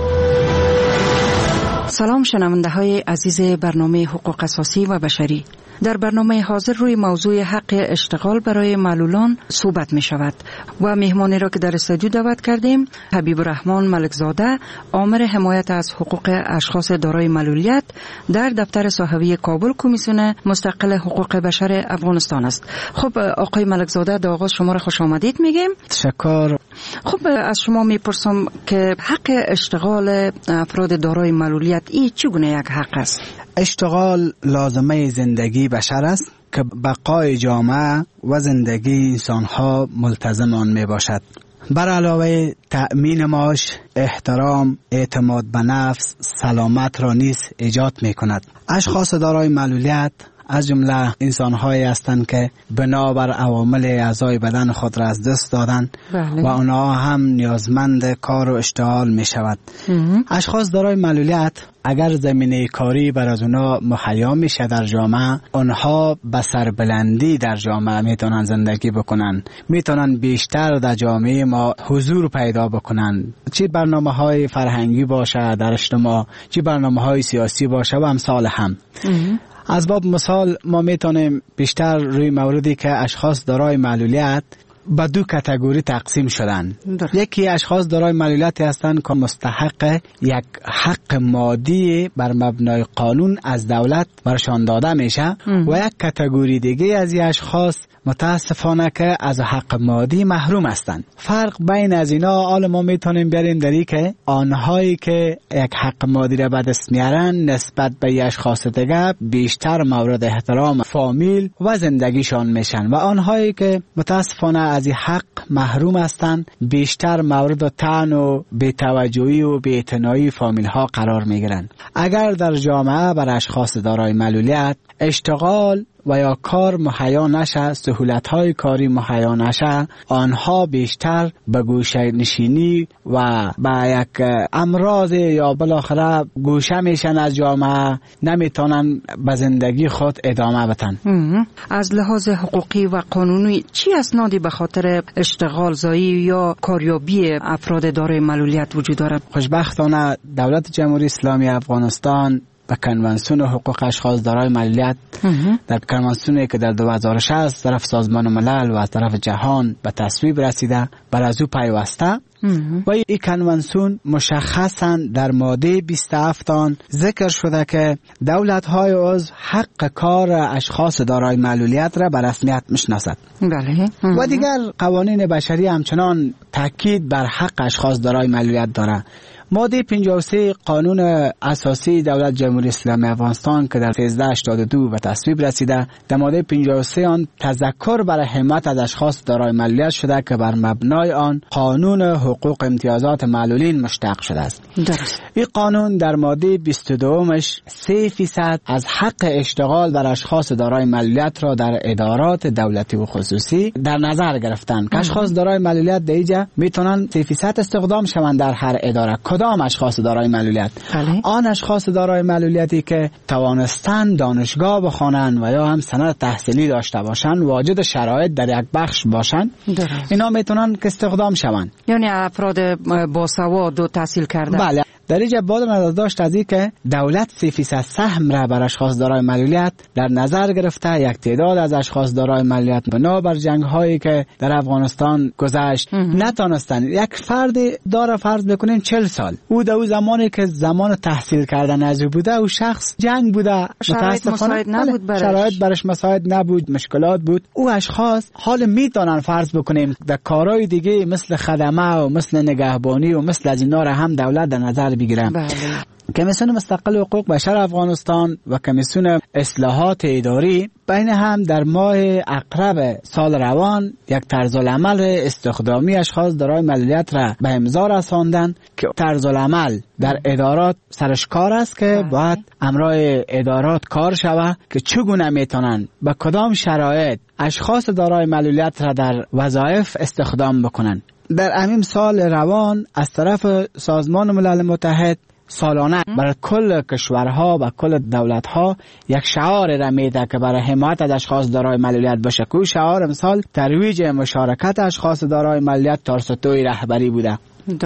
سلام شنونده های عزیز برنامه حقوق اساسی و بشری. در برنامه حاضر روی موضوع حق اشتغال برای معلولان صحبت می شود و مهمانی را که در استودیو دعوت کردیم حبیب الرحمن ملکزاده، آمر حمایت از حقوق اشخاص دارای معلولیت در دفتر صحوی کابل کمیسیون مستقل حقوق بشر افغانستان است. خب آقای ملکزاده، در آغاز شما را خوش آمدید میگیم. تشکر. خب از شما میپرسم که حق اشتغال افراد دارای معلولیت این چگونه یک حق است؟ اشتغال لازمه زندگی بشر است که بقای جامعه و زندگی انسانها ملتزم آن می باشد. بر علاوه تأمین معاش، احترام، اعتماد به نفس، سلامت را نیز ایجاد می کند. اشخاص دارای معلولیت از جمله انسان‌هایی هستند که بنابر عوامل اعضای بدن خود را از دست دادند و آنها هم نیازمند کار و اشتغال می شود. اشخاص دارای معلولیت اگر زمینه کاری بر از اونا مهیا میشه در جامعه، آنها به سربلندی در جامعه میتونن زندگی بکنن، میتونن بیشتر در جامعه ما حضور پیدا بکنن، چه برنامه‌های فرهنگی باشه در اجتماع، چه برنامه‌های سیاسی باشه و امثال هم. از باب مثال ما میتونیم بیشتر روی موردی که اشخاص دارای معلولیت به دو کاتگوری تقسیم شدن. یکی اشخاص دارای معلولیتی هستند که مستحق یک حق مادی بر مبنای قانون از دولت برشان داده میشه و یک کاتگوری دیگه از این اشخاص متاسفانه که از حق مادی محروم هستند. فرق بین از اینا حالا ما میتونیم بیاریم در این که آنهایی که یک حق مادی را به دست میارن نسبت به اشخاص دیگه بیشتر مورد احترام فامیل و زندگیشان میشن و آنهایی که متاسفانه از این حق محروم هستند بیشتر مورد طعن و بی‌توجهی و بی‌اعتنایی فامیل ها قرار میگیرن. اگر در جامعه بر اشخاص دارای معلولیت اشتغال و یا کار مهیا نشه، سهولت‌های کاری مهیا نشه، آنها بیشتر به گوشه نشینی و به یک امراض یا بالاخره گوشه میشن از جامعه، نمیتونن به زندگی خود ادامه بدن. از لحاظ حقوقی و قانونی چی اسنادی به خاطر اشتغال زایی یا کاریابی افراد دارای معلولیت وجود دارد؟ خوشبختانه دولت جمهوری اسلامی افغانستان و کنوانسیون حقوق اشخاص دارای معلولیت در کنوانسیونی که در 2006 از طرف سازمان ملل و از طرف جهان به تصویب رسیده بر از او پیوسته و این کنوانسیون مشخصا در ماده 27 آن ذکر شده که دولت‌های عضو حق کار اشخاص دارای معلولیت را به رسمیت میشناسد. بله. و دیگر قوانین بشری همچنان تاکید بر حق اشخاص دارای معلولیت دارد. ماده 53 قانون اساسی دولت جمهوری اسلامی افغانستان که در 1382 به تصویب رسیده، در ماده 53 آن تذکر برای حمایت از اشخاص دارای معلولیت شده که بر مبنای آن قانون حقوق امتیازات معلولین مشتق شده است. درست. این قانون در ماده 22 3% از حق اشتغال بر اشخاص دارای معلولیت را در ادارات دولتی و خصوصی در نظر گرفتند که اشخاص دارای معلولیت در اینجا میتونن 3% استخدام شوند در هر اداره. کدام اشخاص دارای معلولیت؟ آن اشخاص دارای معلولیتی که توانستند دانشگاه بخوانند و یا هم سند تحصیلی داشته باشند، واجد شرایط در یک بخش باشند، اینا میتونن که استخدام شوند. یعنی افراد باسواد و تحصیل کرده. بله. در اینجا باید نظر داشت از این که دولت 3% سهم را بر اشخاص دارای معلولیت در نظر گرفته. یک تعداد از اشخاص دارای معلولیت بنا بر جنگ هایی که در افغانستان گذشت نتانستند. یک فرد داره فرض بکنیم 40 سال، او در زمانی که زمان تحصیل کردن از او بوده، او شخص جنگ بوده، شرایط مساعد نبود برش. شرایط برش مساعد نبود، مشکلات بود. او اشخاص حال میتونن فرض بکنیم در کارهای دیگه مثل خدمه و مثل نگهبانی و مثل از اینا را هم دولت در نظر بگیرن. کمیسیون مستقل حقوق بشر افغانستان و کمیسیون اصلاحات اداری بین هم در ماه اقرب سال روان یک طرزالعمل استخدامی اشخاص دارای معلولیت را به امضا رساندند که طرزالعمل در ادارات سرش کار است که باید امرای ادارات کار شود که چگونه میتونن به کدام شرایط اشخاص دارای معلولیت را در وظایف استخدام بکنن. در همین سال روان از طرف سازمان ملل متحد سالانه برای کل کشورها و کل دولتها یک شعار را میده که برای حمایت از اشخاص دارای معلولیت باشه. که شعار مثال ترویج مشارکت اشخاص دارای معلولیت توسط رهبری بوده.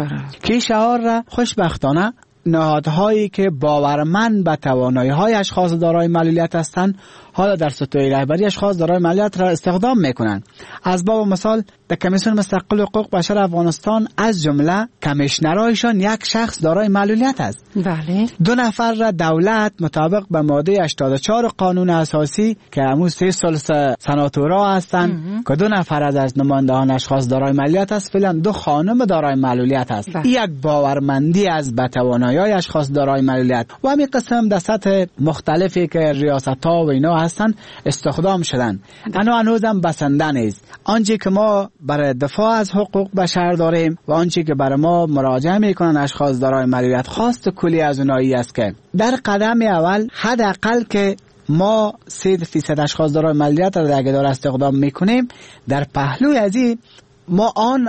که شعار را خوشبختانه نهادهایی که باورمند به توانایی‌های اشخاص دارای معلولیت هستند حالا در سطوح رهبری اشخاص دارای معلولیت را استخدام میکنند. از باب مثال در کمیسیون مستقل حقوق بشر افغانستان از جمله کمیشنرایشان یک شخص دارای معلولیت است. بله. 2 نفر را دولت مطابق به ماده 84 قانون اساسی که همون 3 سناتورها هستند که 2 نفر از نمایندگان اشخاص دارای معلولیت است، فعلا 2 خانم دارای معلولیت است. یک باورمندی از به توانایی اشخاص دارای معلولیت و همین قسم در سطح مختلفی که ریاست‌ها و اینا هستن استخدام شدن. انا هنوزم بسنده نیست. آنچه که ما برای دفاع از حقوق بشر داریم و آنچه که برای ما مراجعه میکنن اشخاص دارای معلولیت خواست کلی از اونایی است که در قدم اول حداقل که ما 3% اشخاص دارای معلولیت را در اداره استخدام میکنیم، در پهلوی از این ما آن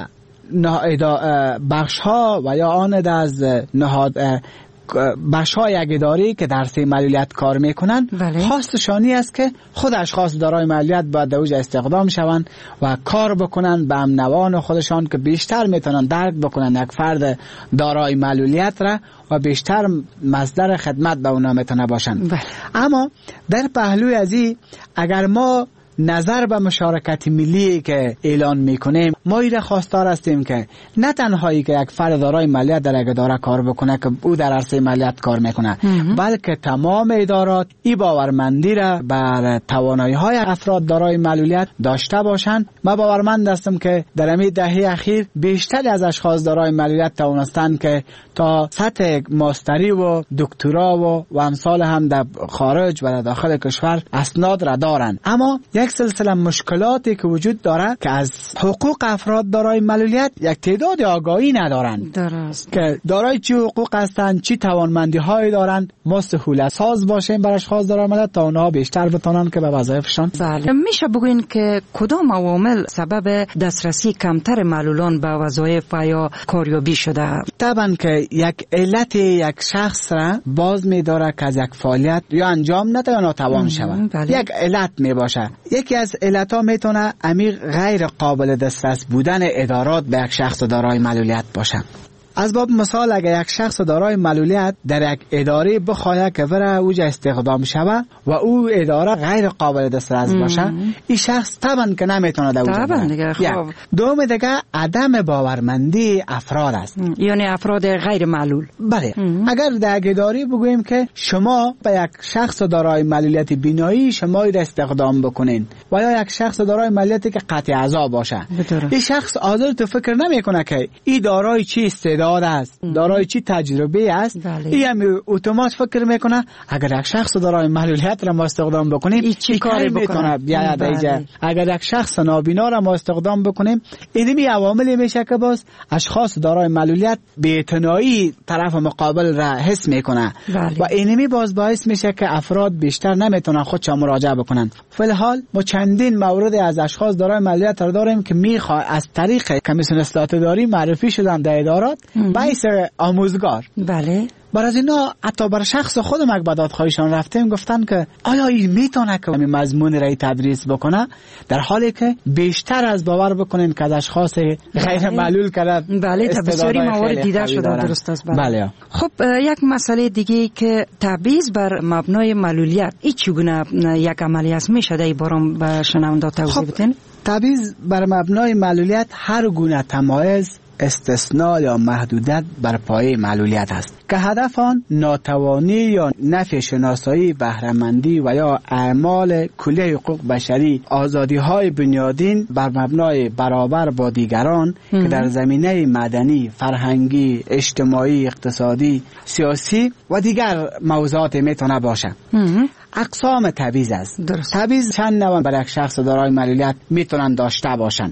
بخش ها و یا آن از نهاد بخش‌های یک اداری که در سه معلولیت کار میکنن خواستشانی است که خود اشخاص دارای معلولیت باید در اوج استخدام شوند و کار بکنن به امنوان خودشان که بیشتر میتونن درک بکنن یک فرد دارای معلولیت را و بیشتر مصدر خدمت به اونا میتونه باشن. اما در پهلوی از این اگر ما نظر به مشارکت ملی که اعلان میکنیم، ما ایره خواستار هستیم که نه تنهایی که یک فرد دارای مالیات در یک اداره کار بکنه که او در عرصه مالیات کار میکنه، بلکه تمام ادارات این باورمندی را بر توانایی های افراد دارای معلولیت داشته باشند. ما باورمند هستم که در این دهه اخیر بیشتر از اشخاص دارای معلولیت توانستند که تا سطح ماستری و دکترا و امثال هم در خارج و در داخل کشور اسناد را دارند. اما یک سلسله مشکلاتی که وجود دارد که از حقوق افراد دارای معلولیت یک تعداد آگاهی ندارند. درست. که دارای چی حقوق هستند، چی توانمندی های دارند، ما سهولت ساز باشیم برای اشخاص دارای معلولیت تا اونها بیشتر بتونن که به وظایفشان. بله. میشه بگوین که کدام عوامل سبب دسترسی کمتر معلولان به وظایف و یا کاریابی شده؟ طبعا که یک علت یک شخص را باز می‌داره که از یک فعالیت یا انجام نده یا ناتوان شود. یک علت میباشه. یکی از علت‌ها میتونه عمیق غیر قابل دسترس بودن ادارات به یک شخص دارای معلولیت باشه. از باب مثال اگر یک شخص دارای معلولیت در یک اداره بخواهد که وره اوجا استخدام شود و او اداره غیر قابل دسترس باشه، این شخص طبعا که نمیتونه در اوجا بره. دوم دیگه عدم باورمندی افراد است، یعنی افراد غیر معلول. بله. اگر در یک اداره بگوییم که شما به یک شخص دارای معلولیت بینایی شما را استخدام بکنین و یا یک شخص دارای معلولیتی که قطع اعضا باشه، این شخص حاضر تو فکر نمیکنه که این دارای چی استعداد است، دارای چی تجربه است. این هم اتومات فکر میکنه اگر یک شخص دارای معلولیت را ما استخدام بکنیم چی کاری میتونه بیاید اینجا. اگر یک شخص نابینا را ما استخدام بکنیم، اینمی عواملی میشه که باز اشخاص دارای معلولیت بی‌اعتنایی طرف مقابل را حس میکنه و اینمی باز باعث میشه که افراد بیشتر نمیتونن خودشان مراجعه بکنن. فلحال ما چندین مورد از اشخاص دارای معلولیت را داریم که میخواد از طریق کمیسیون اصلاحات اداری معرفی شدن در ادارات باعث آموزگار. بله. بر از اینا حتی بر شخص خودم یک به دادخواهیشان رفتیم، گفتن که آیا این میتونه که همین مضمون را تدریس بکنه، در حالی که بیشتر از باور بکنین که از اشخاص غیر معلول کرد. بله، بسیاری موارد دیده شده. درست است. بله. خب یک مسئله دیگه که تبعیض بر مبنای معلولیت این چگونه یک عملیه است، میشه در این باره به شنونده توضیح بدین؟ تبعیض بر مبنای معلولیت هر گونه تمایز، استثناء یا محدودیت بر پایه معلولیت است که هدف آن ناتوانی یا نفی شناسایی، بهره‌مندی و یا اعمال کلیه حقوق بشری، آزادی‌های بنیادین بر مبنای برابر با دیگران که در زمینه مدنی، فرهنگی، اجتماعی، اقتصادی، سیاسی و دیگر موضوعات میتونه باشه. اقسام تبعیض است. تبعیض چند نوع برای یک شخص دارای معلولیت میتونن داشته باشن.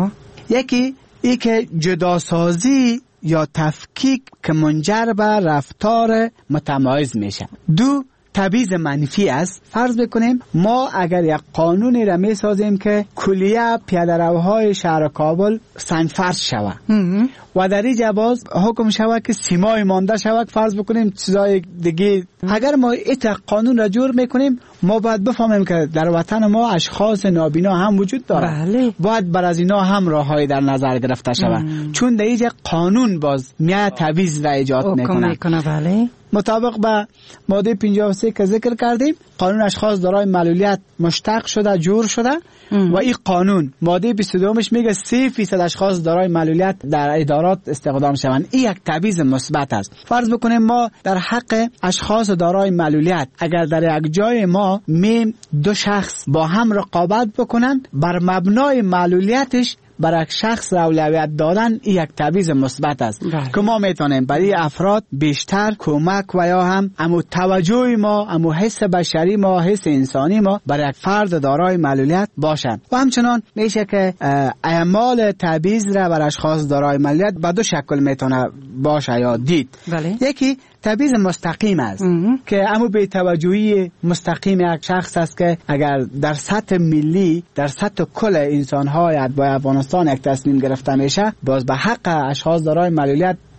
یکی ای که جداسازی یا تفکیک که منجر به رفتار متمایز میشه. دو، تبعیض منفی است. فرض بکنیم ما اگر یک قانونی را میسازیم که کلیه پیاده‌روهای شهر کابل سنگفرش شود و در این جواز حکم شود که سیمای مانده شود، فرض بکنیم چیزای دیگه، اگر ما این قانون را جور میکنیم ما باید بفهمیم که در وطن ما اشخاص نابینا هم وجود دارند. باید بر از اینا هم راههای در نظر گرفته شود، چون در اینجا قانون باز میاد تبعیض را ایجاد میکنه. بله. مطابق به ماده 53 که ذکر کردیم، قانون اشخاص دارای معلولیت مشتق شده، جور شده و این قانون ماده 22 میگه 3% اشخاص دارای معلولیت در ادارات استخدام شوند. این یک تبعیض مثبت است. فرض بکنیم ما در حق اشخاص دارای معلولیت اگر در یک جای ما دو شخص با هم رقابت بکنن، بر مبنای معلولیتش برای شخص اولویت دادن این یک تبعیض مثبت است که ما میتونیم برای افراد بیشتر کمک و یا هم توجه ما، حس بشری ما، حس انسانی ما برای یک فرد دارای معلولیت باشد. و همچنان میشه که اعمال تبعیض را بر اشخاص دارای معلولیت به دو شکل میتونه باشه یا دید. یکی تبعیض مستقیم است که امو به توجهی مستقیم یک شخص است که اگر در سطح ملی، در سطح کل انسان‌های با افغانستان یک تصمیم گرفته میشه، باز به حق اشخاص دارای معلولیت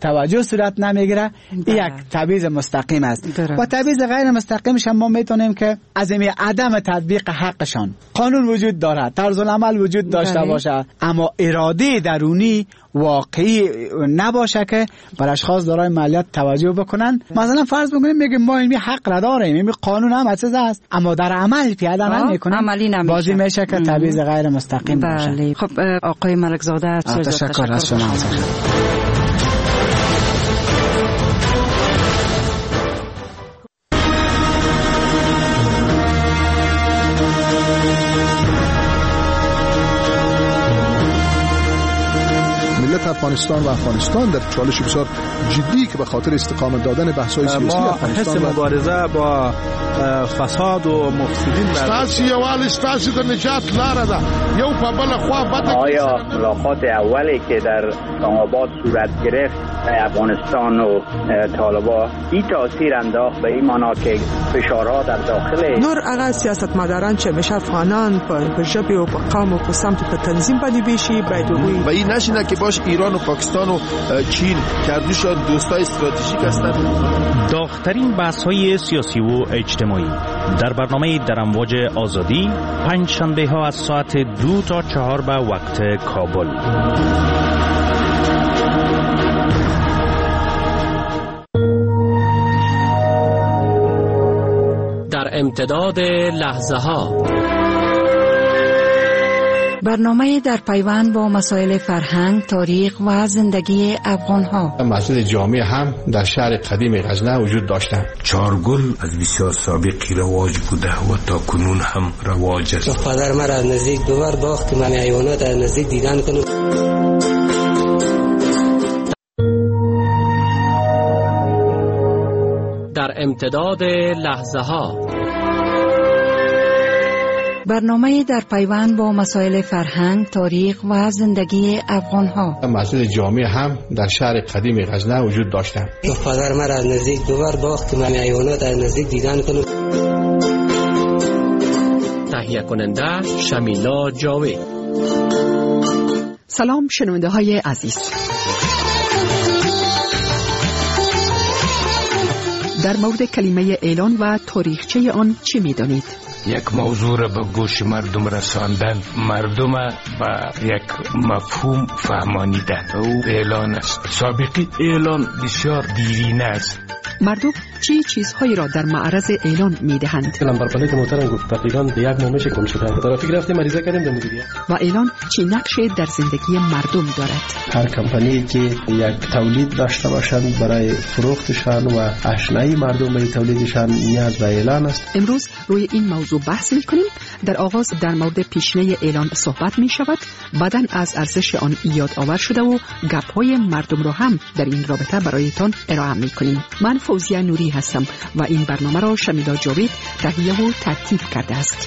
توجه صورت نمیگیره. یک تبعیض مستقیم است. و تبعیض غیر مستقیمش هم ما میتونیم که از این عدم تطبیق حقشان. قانون وجود داره، طرز العمل وجود داشته باشه، اما اراده درونی واقعی نباشه که بر اشخاص دارای مالیات توجه بکنن. مثلا فرض بکنیم میگیم ما این حق را داریم، این قانون هم اساس است، اما در عمل پیاده نمیکنیم، بازی میشه که تبعیض غیر مستقیم باشه. خب آقای ملکزاده تشکر از شما. افغانستان و افغانستان در چالش بسیار جدی که به خاطر استقامت دادن بحث‌های سیاسی افغانستان حس مبارزه با فساد و مفسدین ستاسي یوال ستاسي د نجات لاره ده یو په بل خوا بده. آیا ملاقات اولی که در اسلام آباد صورت گرفت افغانستان و طالبان این تاثیر انداخت به این معنا که فشارها در داخل نور هغه سیاستمداران چې بشه افغانان په ژبې او په قوم او په سمت په تنظیم باندې بشي باید و این نشینه که باش ایران و پاکستان و چین کردوشان دوستای استراتژیک هستند. داغ‌ترین بحث‌های سیاسی و اجتماعی در برنامه در امواج آزادی پنج شنبه ها از ساعت 2 تا 4 به وقت کابل. در امتداد لحظه ها برنامه در پیوند با مسائل فرهنگ، تاریخ و زندگی افغان ها. مسجد جامع هم در شهر قدیم غزنه وجود داشتند. چارگل از بسیار سابقی رواج بوده و تا کنون هم رواج است. پدر مرا از نزدیک دوبار باخت که من حیوانات از نزدیک دیدن کنم. در امتداد لحظه ها برنامه در پیوند با مسائل فرهنگ، تاریخ و زندگی افغان ها. مسجد جامع هم در شهر قدیم غزنه وجود داشتند. پدر مرا از نزدیک دوبار باخت که من حیوانات از نزدیک دیدن کنم. تهیه کننده شمیلا جاوی. سلام شنونده های عزیز. در مورد کلمه اعلان و تاریخچه آن چی می‌دانید؟ یک موضوع را به گوش مردم رساندن، مردم با یک مفهوم فهمانیدن. او اعلان است. سابقی اعلان بسیار دیرینه است. مردم چه چیزهایی را در معرض اعلان می‌دهند؟ لمبر پلیت محترم گفت دقیقاً به یک ماه میشه گم شده. ترافیک رفتیم مریضه کردیم به مدیریت. و اعلان چه نقشی در زندگی مردم دارد؟ هر کمپانی که یک تولید داشته باشند برای فروختشان و آشنایی مردم به تولیدشان نیاز به اعلان است. امروز روی این موضوع بحث می‌کنیم. در آغاز در مورد پیشینه اعلان صحبت می‌شود، بعداً از ارزش آن یاد آور شده و گپ‌های مردم را هم در این رابطه برایتان ارائه می‌کنیم. من فوزیه نوری هستم و این برنامه را شمیلا جاوید تهیه و ترتیب کرده است.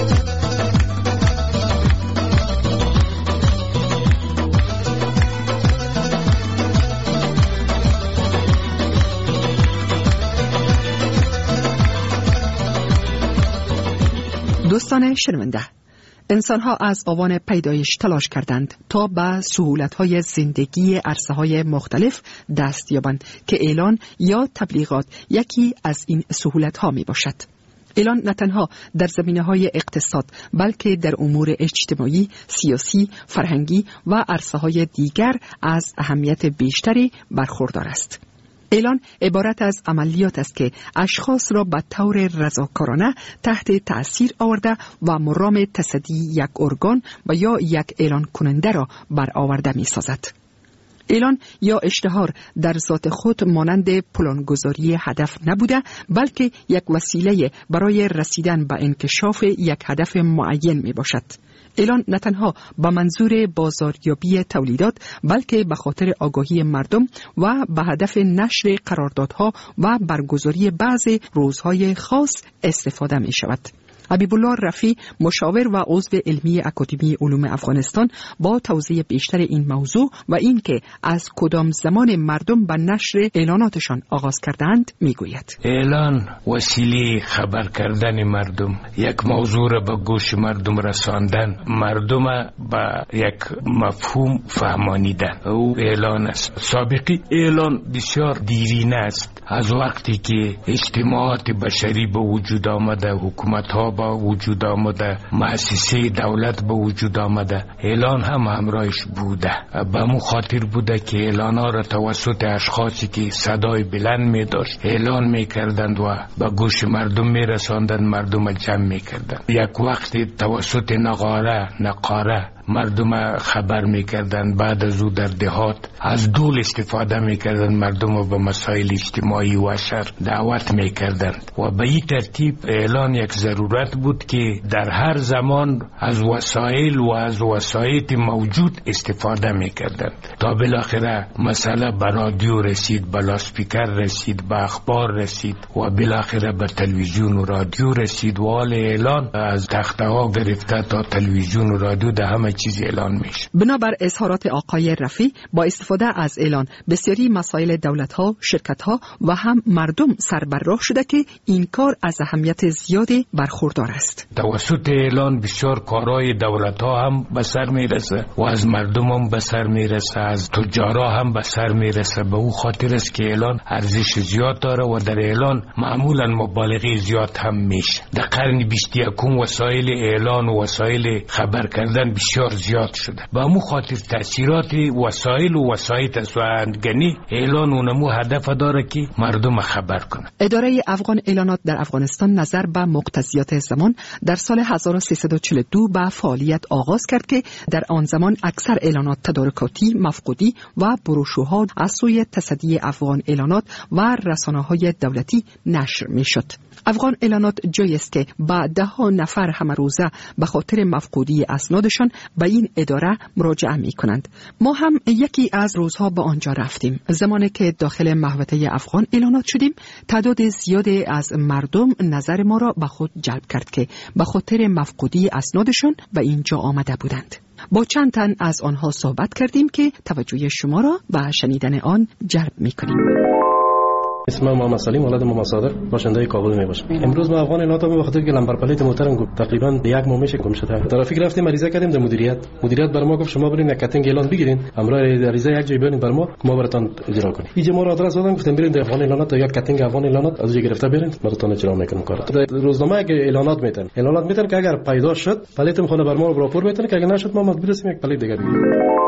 دوستان شنونده، انسان‌ها از آوان پیدایش تلاش کردند تا به سهولت‌های زندگی عرصه‌های مختلف دست یابند که اعلان یا تبلیغات یکی از این سهولت‌ها میباشد. اعلان نه تنها در زمینه‌های اقتصاد بلکه در امور اجتماعی، سیاسی، فرهنگی و عرصه‌های دیگر از اهمیت بیشتری برخوردار است. اعلان عبارت از عملیات است که اشخاص را به طور رضاکارانه تحت تأثیر آورده و مرام تصدی یک ارگان و یا یک اعلان کننده را برآورده می سازد. اعلان یا اشتهار در ذات خود مانند پلانگذاری هدف نبوده، بلکه یک وسیله برای رسیدن به انکشاف یک هدف معین می باشد. اعلان نه تنها با منظور بازاریابی تولیدات بلکه به خاطر آگاهی مردم و به هدف نشر قراردادها و برگزاری بعض روزهای خاص استفاده می شود. حبیب الله رفیع مشاور و عضو علمی اکادمی علوم افغانستان با توضیح بیشتر این موضوع و اینکه از کدام زمان مردم به نشر اعلاناتشان آغاز کردند میگوید. اعلان وسیله خبر کردن مردم، یک موضوع را به گوش مردم رساندن، مردم به یک مفهوم فهمانیدن. او اعلان است. سابقی اعلان بسیار دیرینه است. از وقتی که اجتماعات بشری به وجود آمده، حکومت ها به وجود آمده، مؤسسه دولت به وجود آمده، اعلان هم همراهش بوده. به مو خاطر بوده که اعلان ها را توسط اشخاصی که صدای بلند می داشت اعلان می کردند و به گوش مردم می رساندند، مردم جمع می کردند. یک وقتی توسط نقاره مردم خبر میکردن، بعد از او در دهات از دول استفاده میکردن، مردم به مسائل اجتماعی و شهر دعوت میکردند و به این ترتیب اعلان یک ضرورت بود که در هر زمان از وسایل و از وسایط موجود استفاده میکردند تا بالاخره مسئله به رادیو رسید، به لاسپیکر رسید، به اخبار رسید و بالاخره به تلویزیون و رادیو رسید و حال اعلان از تخته ها گرفته تا تلویزیون و رادیو ده همه چیز اعلان میشه. بنابر اظهارات آقای رفیع با استفاده از اعلان بسیاری مسائل دولت‌ها، شرکت‌ها و هم مردم سربراه شده که این کار از اهمیت زیادی برخوردار است. توسط اعلان بسیار کارهای دولت‌ها هم به سر میرسه و از مردم هم به سر میرسه، از تجارا هم به سر میرسه. به او خاطر است که اعلان ارزش زیاد داره و در اعلان معمولا مبالغه زیاد هم میشه. در قرن 21 وسایل اعلان و وسایل خبر کردن بسیار زیاد شده. با مو خاطر تأثیرات وسایل و وسایط سوانگنی اعلان اونمو هدف داره که مردم خبر کنه. اداره افغان اعلانات در افغانستان نظر به مقتضیات زمان در سال 1342 به فعالیت آغاز کرد که در آن زمان اکثر اعلانات تدارکاتی، مفقودی و بروشورها از سوی تصدی افغان اعلانات و رسانه‌های دولتی نشر میشد. افغان اعلانات جایی است که با 10 نفر همه روزه به خاطر مفقودی اسنادشان به این اداره مراجعه می کنند. ما هم یکی از روزها به آنجا رفتیم. زمانی که داخل محوطه افغان اعلانات شدیم، تعداد زیادی از مردم نظر ما را به خود جلب کرد که به خاطر مفقودی اسنادشان به اینجا آمده بودند. با چند تن از آنها صحبت کردیم که توجه شما را به شنیدن آن جلب می کنیم. اسمم محمد سلیم، ولد محمد صادق، باشنده کابل میباشم. امروز ما افغان اعلانات به خاطر که لمبر پلیت محترم گفت تقریبا 1 ماه میشه گم شده. ترافیک رفتیم مریضه کردیم در مدیریت بر ما گفت شما برین یک کاتنگ اعلان بگیرین، همراه عریضه یک جای برین بر ما براتون اجرا کنیم. اینجا ما را آدرس دادن، گفتم برین در افغان اعلانات تا یک کاتنگ افغان اعلانات از اینجا گرفته برین براتون اجرا میکنم کار. روزنامه که اعلانات میتن که اگر پیدا شد پلیت میخونه بر ما راپور میتونه که اگر نشد ما برسیم یک پلیت دیگه بگیریم.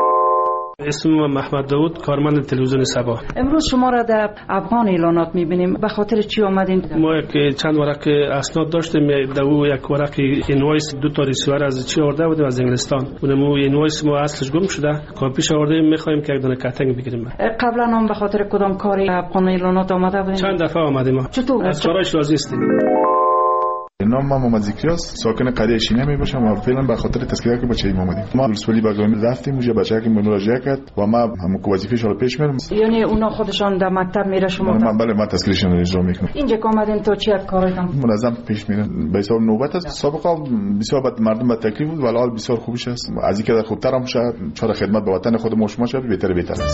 اسم محمد داوود، کارمند تلویزیون سبا. امروز شما را در افغان اعلانات می‌بینیم. به خاطر چی آمدین؟ ما یک چند ورق اسناد داشتیم. در او یک ورق اینوایس 2 تا ریسیور از چی آورده بودیم از انگلستان. اونم اینوایس ما اصلش گم شده. کاپیش آوردیم، می‌خوایم که یک دونه کاتنگ بگیریم. قبلا هم به خاطر کدام کاری افغان اعلانات آمده بودین؟ چند دفعه آمدیم ما. چطور؟ از کارایش راضی هستیم. نام من محمد ذکریاست، ساکن قریه شینه میباشم و فعلا به خاطر تذکیه که بچه‌ای اومدیم. ما ولسوالی باغانی رفتیم، اونجا بچه‌ای که مراجعه کرد و ما هم وظیفه‌اش رو پیش میرم. یعنی اونا خودشان در مکتب میره شما؟ بله، ما تذکیرشون رو اجرا میکنم. اینجا که اومدین تو چی کارتون؟ منظم پیش میرن. به حساب نوبت است. سابقا بسیار مردم با تکلیف بود ولی حال بسیار خوبش است. از اینکه در خوبتر هم شد، چرا خدمت به وطن خود ما شما شد بهتر است.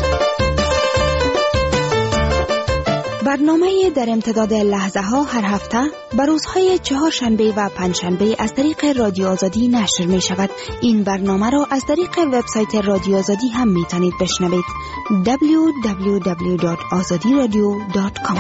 برنامه در امتداد لحظه ها هر هفته بر روزهای 4 شنبه و 5 شنبه از طریق رادیو آزادی نشر می شود. این برنامه را از طریق وبسایت رادیو آزادی هم می توانید بشنوید. www.azadiradio.com.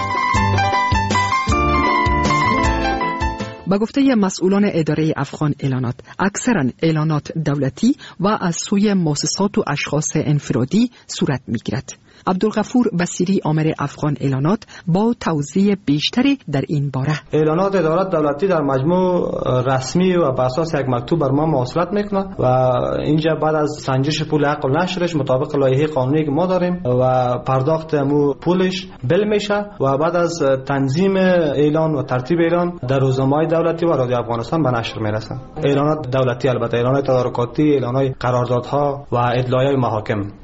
با گفته مسئولان اداره افغان اعلانات، اکثرا اعلانات دولتی و از سوی مؤسسات و اشخاص انفرادی صورت می‌گیرد. عبدالغفور بصیری آمر افغان اعلانات با توضیح بیشتری در این باره. اعلانات ادارات دولتی در مجموع رسمی و بر اساس یک مکتوب بر ما مواصلت میکنه و اینجا بعد از سنجش پول حق نشرش مطابق لایحه قانونی که ما داریم و پرداخت مو پولش بل میشه و بعد از تنظیم اعلان و ترتیب اعلان در روزنامه‌های دولتی و رادیو افغانستان به نشر میرسن. اعلانات دولتی، البته اعلانات تدارکاتی، اعلانات قراردادها و ادعای محاکم.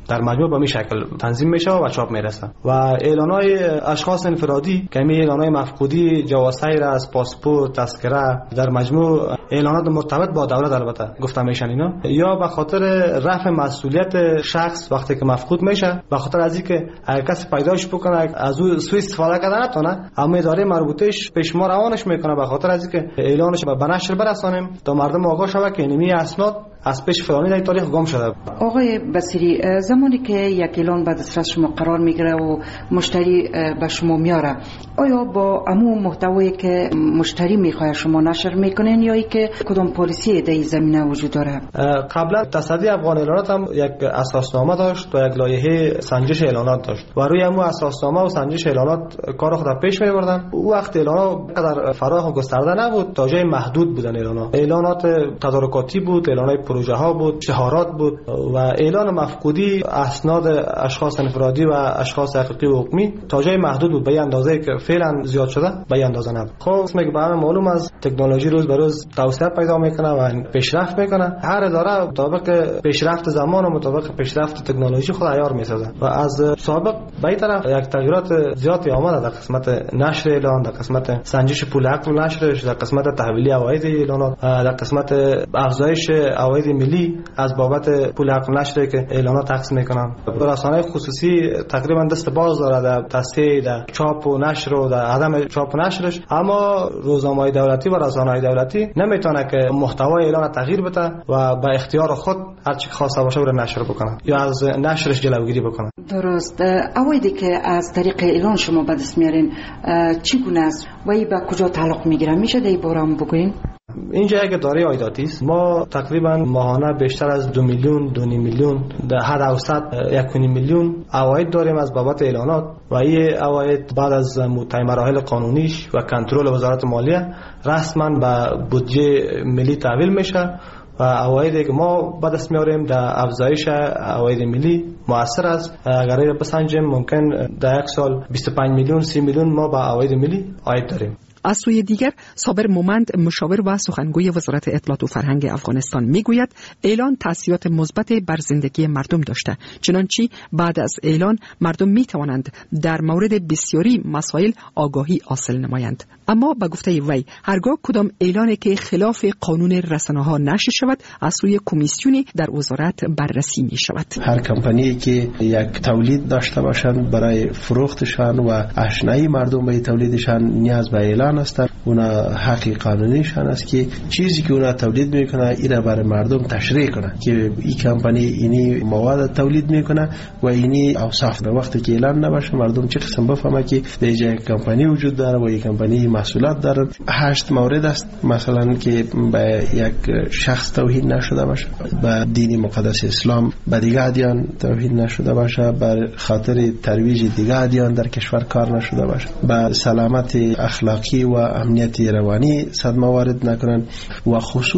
در مجموع به این شکل تنظیم میشه و چاپ میرسه. و اعلانهای اشخاص انفرادی که می اعلانهای مفقودی، جواز سیر از پاسپورت، تذکره، در مجموع اعلانات مرتبط با دولت البته گفته میشن اینا، یا به خاطر رفع مسئولیت شخص وقتی که مفقود میشه، به خاطر از اینکه اگر کسی پیداش بکنه از او سوء استفاده کردن نتونه، اما اداره مربوطهش پیشما روانش میکنه به خاطر از اینکه اعلانش به نشر برسانیم تا مردم آگاه شوه که اینمی اسناد از پیش فلانی در تاریخ گم شده. آقای بصیری، زمانی که یک اعلان به دسترس شما قرار میگیره و مشتری به شما میاره، آیا با عموم محتوایی که مشتری میخواد شما نشر میکنین یا ای که کدام پالیسی در این زمینه وجود داره؟ قبلا تصدی افغان اعلانات هم یک اساسنامه داشت و یک لایحه سنجش اعلانات داشت و روی همون اساسنامه و سنجش اعلانات کار خود پیش میبردن. او وقت اعلانات قدر فراخ و گسترده نبود، تا جای محدود بودن اعلانات تدارکاتی بود، اعلانات پروژه ها بود، شهارات بود و اعلان مفقودی اسناد اشخاص انفرادی و اشخاص حقیقی و حکمی تا جای محدود بود، به اندازه‌ای که فعلا زیاد شده به اندازه نبود. خب اسمه که به همه معلوم است تکنولوژی روز به روز توسعه پیدا میکنه و پیشرفت میکنه. هر اداره مطابق پیشرفت زمان و مطابق پیشرفت تکنولوژی خود عیار میسازه و از سابق به این طرف یک تغییرات زیادی آمده در قسمت نشر اعلان، در قسمت سنجش پول عقل و نشرش، در قسمت تحویلی عواید اعلانات، در قسمت افزایش عواید ملی از بابت پول عقل و نشر که اعلانات تقسیم میکنن. رسانه‌های خصوصی تقریبا دست باز داره در تصحیح، در چاپ و نشر و در عدم چاپ و نشرش، اما روزنامه‌های دولتی و رسانه‌های دولتی نمیتونه که محتوای اعلان تغییر بده و به اختیار خود هر چی خواسته باشه رو نشر بکنه یا از نشرش جلوگیری بکنه. درست. عوایدی که از طریق اعلان شما به دست میارین چگونه است و ای به کجا تعلق میگیره؟ میشه در این باره هم بگوین؟ اینجا یک اداره عایداتی است. ما تقریبا ماهانه بیشتر از 2 میلیون 2.5 میلیون در حد اوسط 1.5 میلیون عواید داریم از بابت اعلانات و این عواید بعد از طی مراحل قانونیش و کنترل وزارت مالیه رسما به بودجه ملی تحویل میشه و عوایدی که ما به دست میاریم در افزایش عواید ملی مؤثر است. اگر این بسنجیم ممکن در یک سال 25 میلیون 30 میلیون ما به عواید ملی عاید داریم. از سوی دیگر صابر مومند مشاور و سخنگوی وزارت اطلاعات و فرهنگ افغانستان میگوید اعلان تاثیرات مثبت بر زندگی مردم داشته، چنانچه بعد از اعلان مردم میتوانند در مورد بسیاری مسائل آگاهی حاصل نمایند. اما به گفته وی هرگاه کدام اعلانی که خلاف قانون رسانه‌ها نشر شود از سوی کمیسیونی در وزارت بررسی می شود. هر کمپانی که یک تولید داشته باشند برای فروختشان و آشنایی مردم به تولیدشان نیاز به اعلان است. اونا حقی قانونیشان است که چیزی که اونا تولید میکنه اینا برای مردم تشریح کنه که این کمپانی اینی مواد تولید میکنه و اینی اوصاف. وقتی که اعلان نباشه مردم چه قسم بفهمه که در یک کمپانی وجود داره و یک کمپانی محصولات داره. 8 مورد است مثلا که به یک شخص توهین نشده باشه، به دین مقدس اسلام، به دیگر ادیان توهین نشده باشه، بر خاطر ترویج دیگر ادیان در کشور کار نشده باشه، به سلامت اخلاقی و امنیت روانی صدمه وارد نکنن و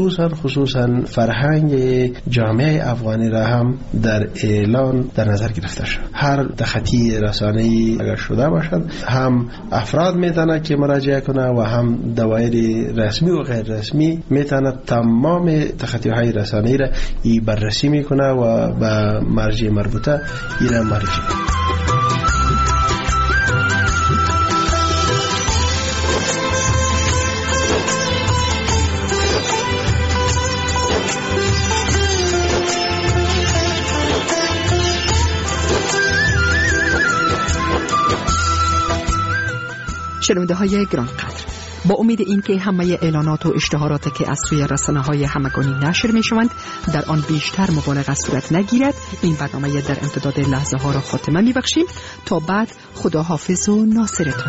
خصوصا فرهنگ جامعه افغانی را هم در اعلان در نظر گرفته شد. هر دخطی رسانه‌ای اگر شده باشد هم افراد میتونه که مراجعه کنه و هم دوایر رسمی و غیر رسمی میتونه تمام تخطی‌های رسانه‌ای را بررسی میکنه و به مرجع مربوطه اینا معرفی کنه. شنونده های گرانقدر، با امید اینکه همه اعلانات و اشتهاراتی که از سوی رسانه‌های همگانی نشر می‌شوند در آن بیشتر مبالغه صورت نگیرد، این برنامه در امتداد لحظه ها را خاتمه می‌بخشیم. تا بعد خداحافظ و ناصرتان.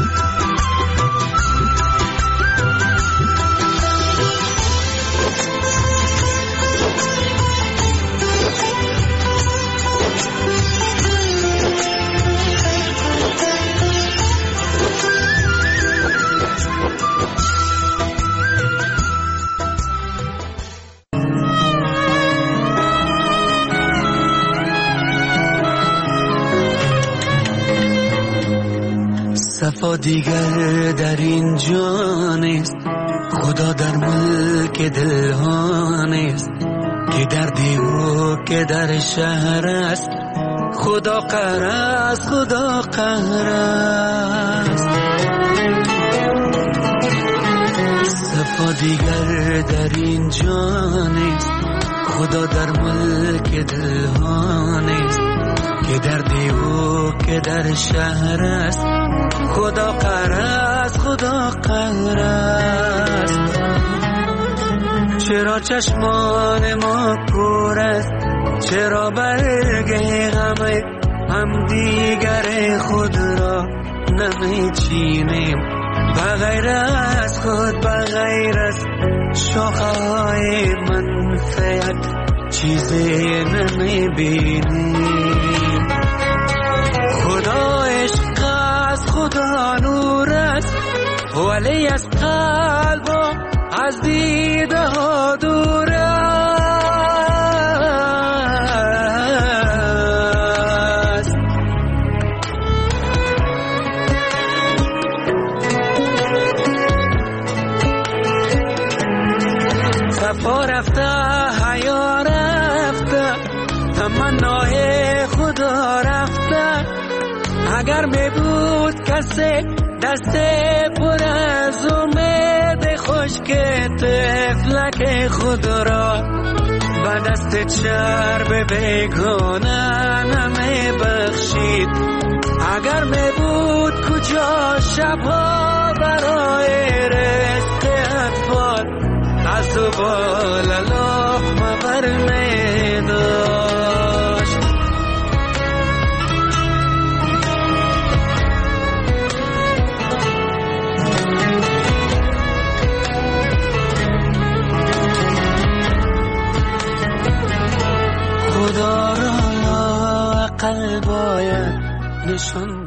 صفا دیگر در این جان است، خدا در ملک دلها نیست، که در دیو که در شهر است خدا قهر است، خدا قهر است. صفا دیگر در این جان است، خدا در ملک دلها نیست، که در دیو که در شهر است. خدا قهر است، خدا قهر است. چرا چشمان ما کور است، چرا برگ غم هم دیگر خود را نمیچینیم؟ بغیر از خود، بغیر از شاخه‌های منفعت چیزی نمیبینیم. خدا عشق است، خدا نور است، ولی از قلب و از دیده ها دور است. صفا رفته، حیا رفته، تمنای خدا رفته. اگر می بود کسی دست پر از امید خشک طفلک خود را به دست چرب بیگانه نمی بخشید. اگر می بود کجا شبها برای رزق اطفال از زبال لقمه بر می داشت. خدا را عقل باید نشان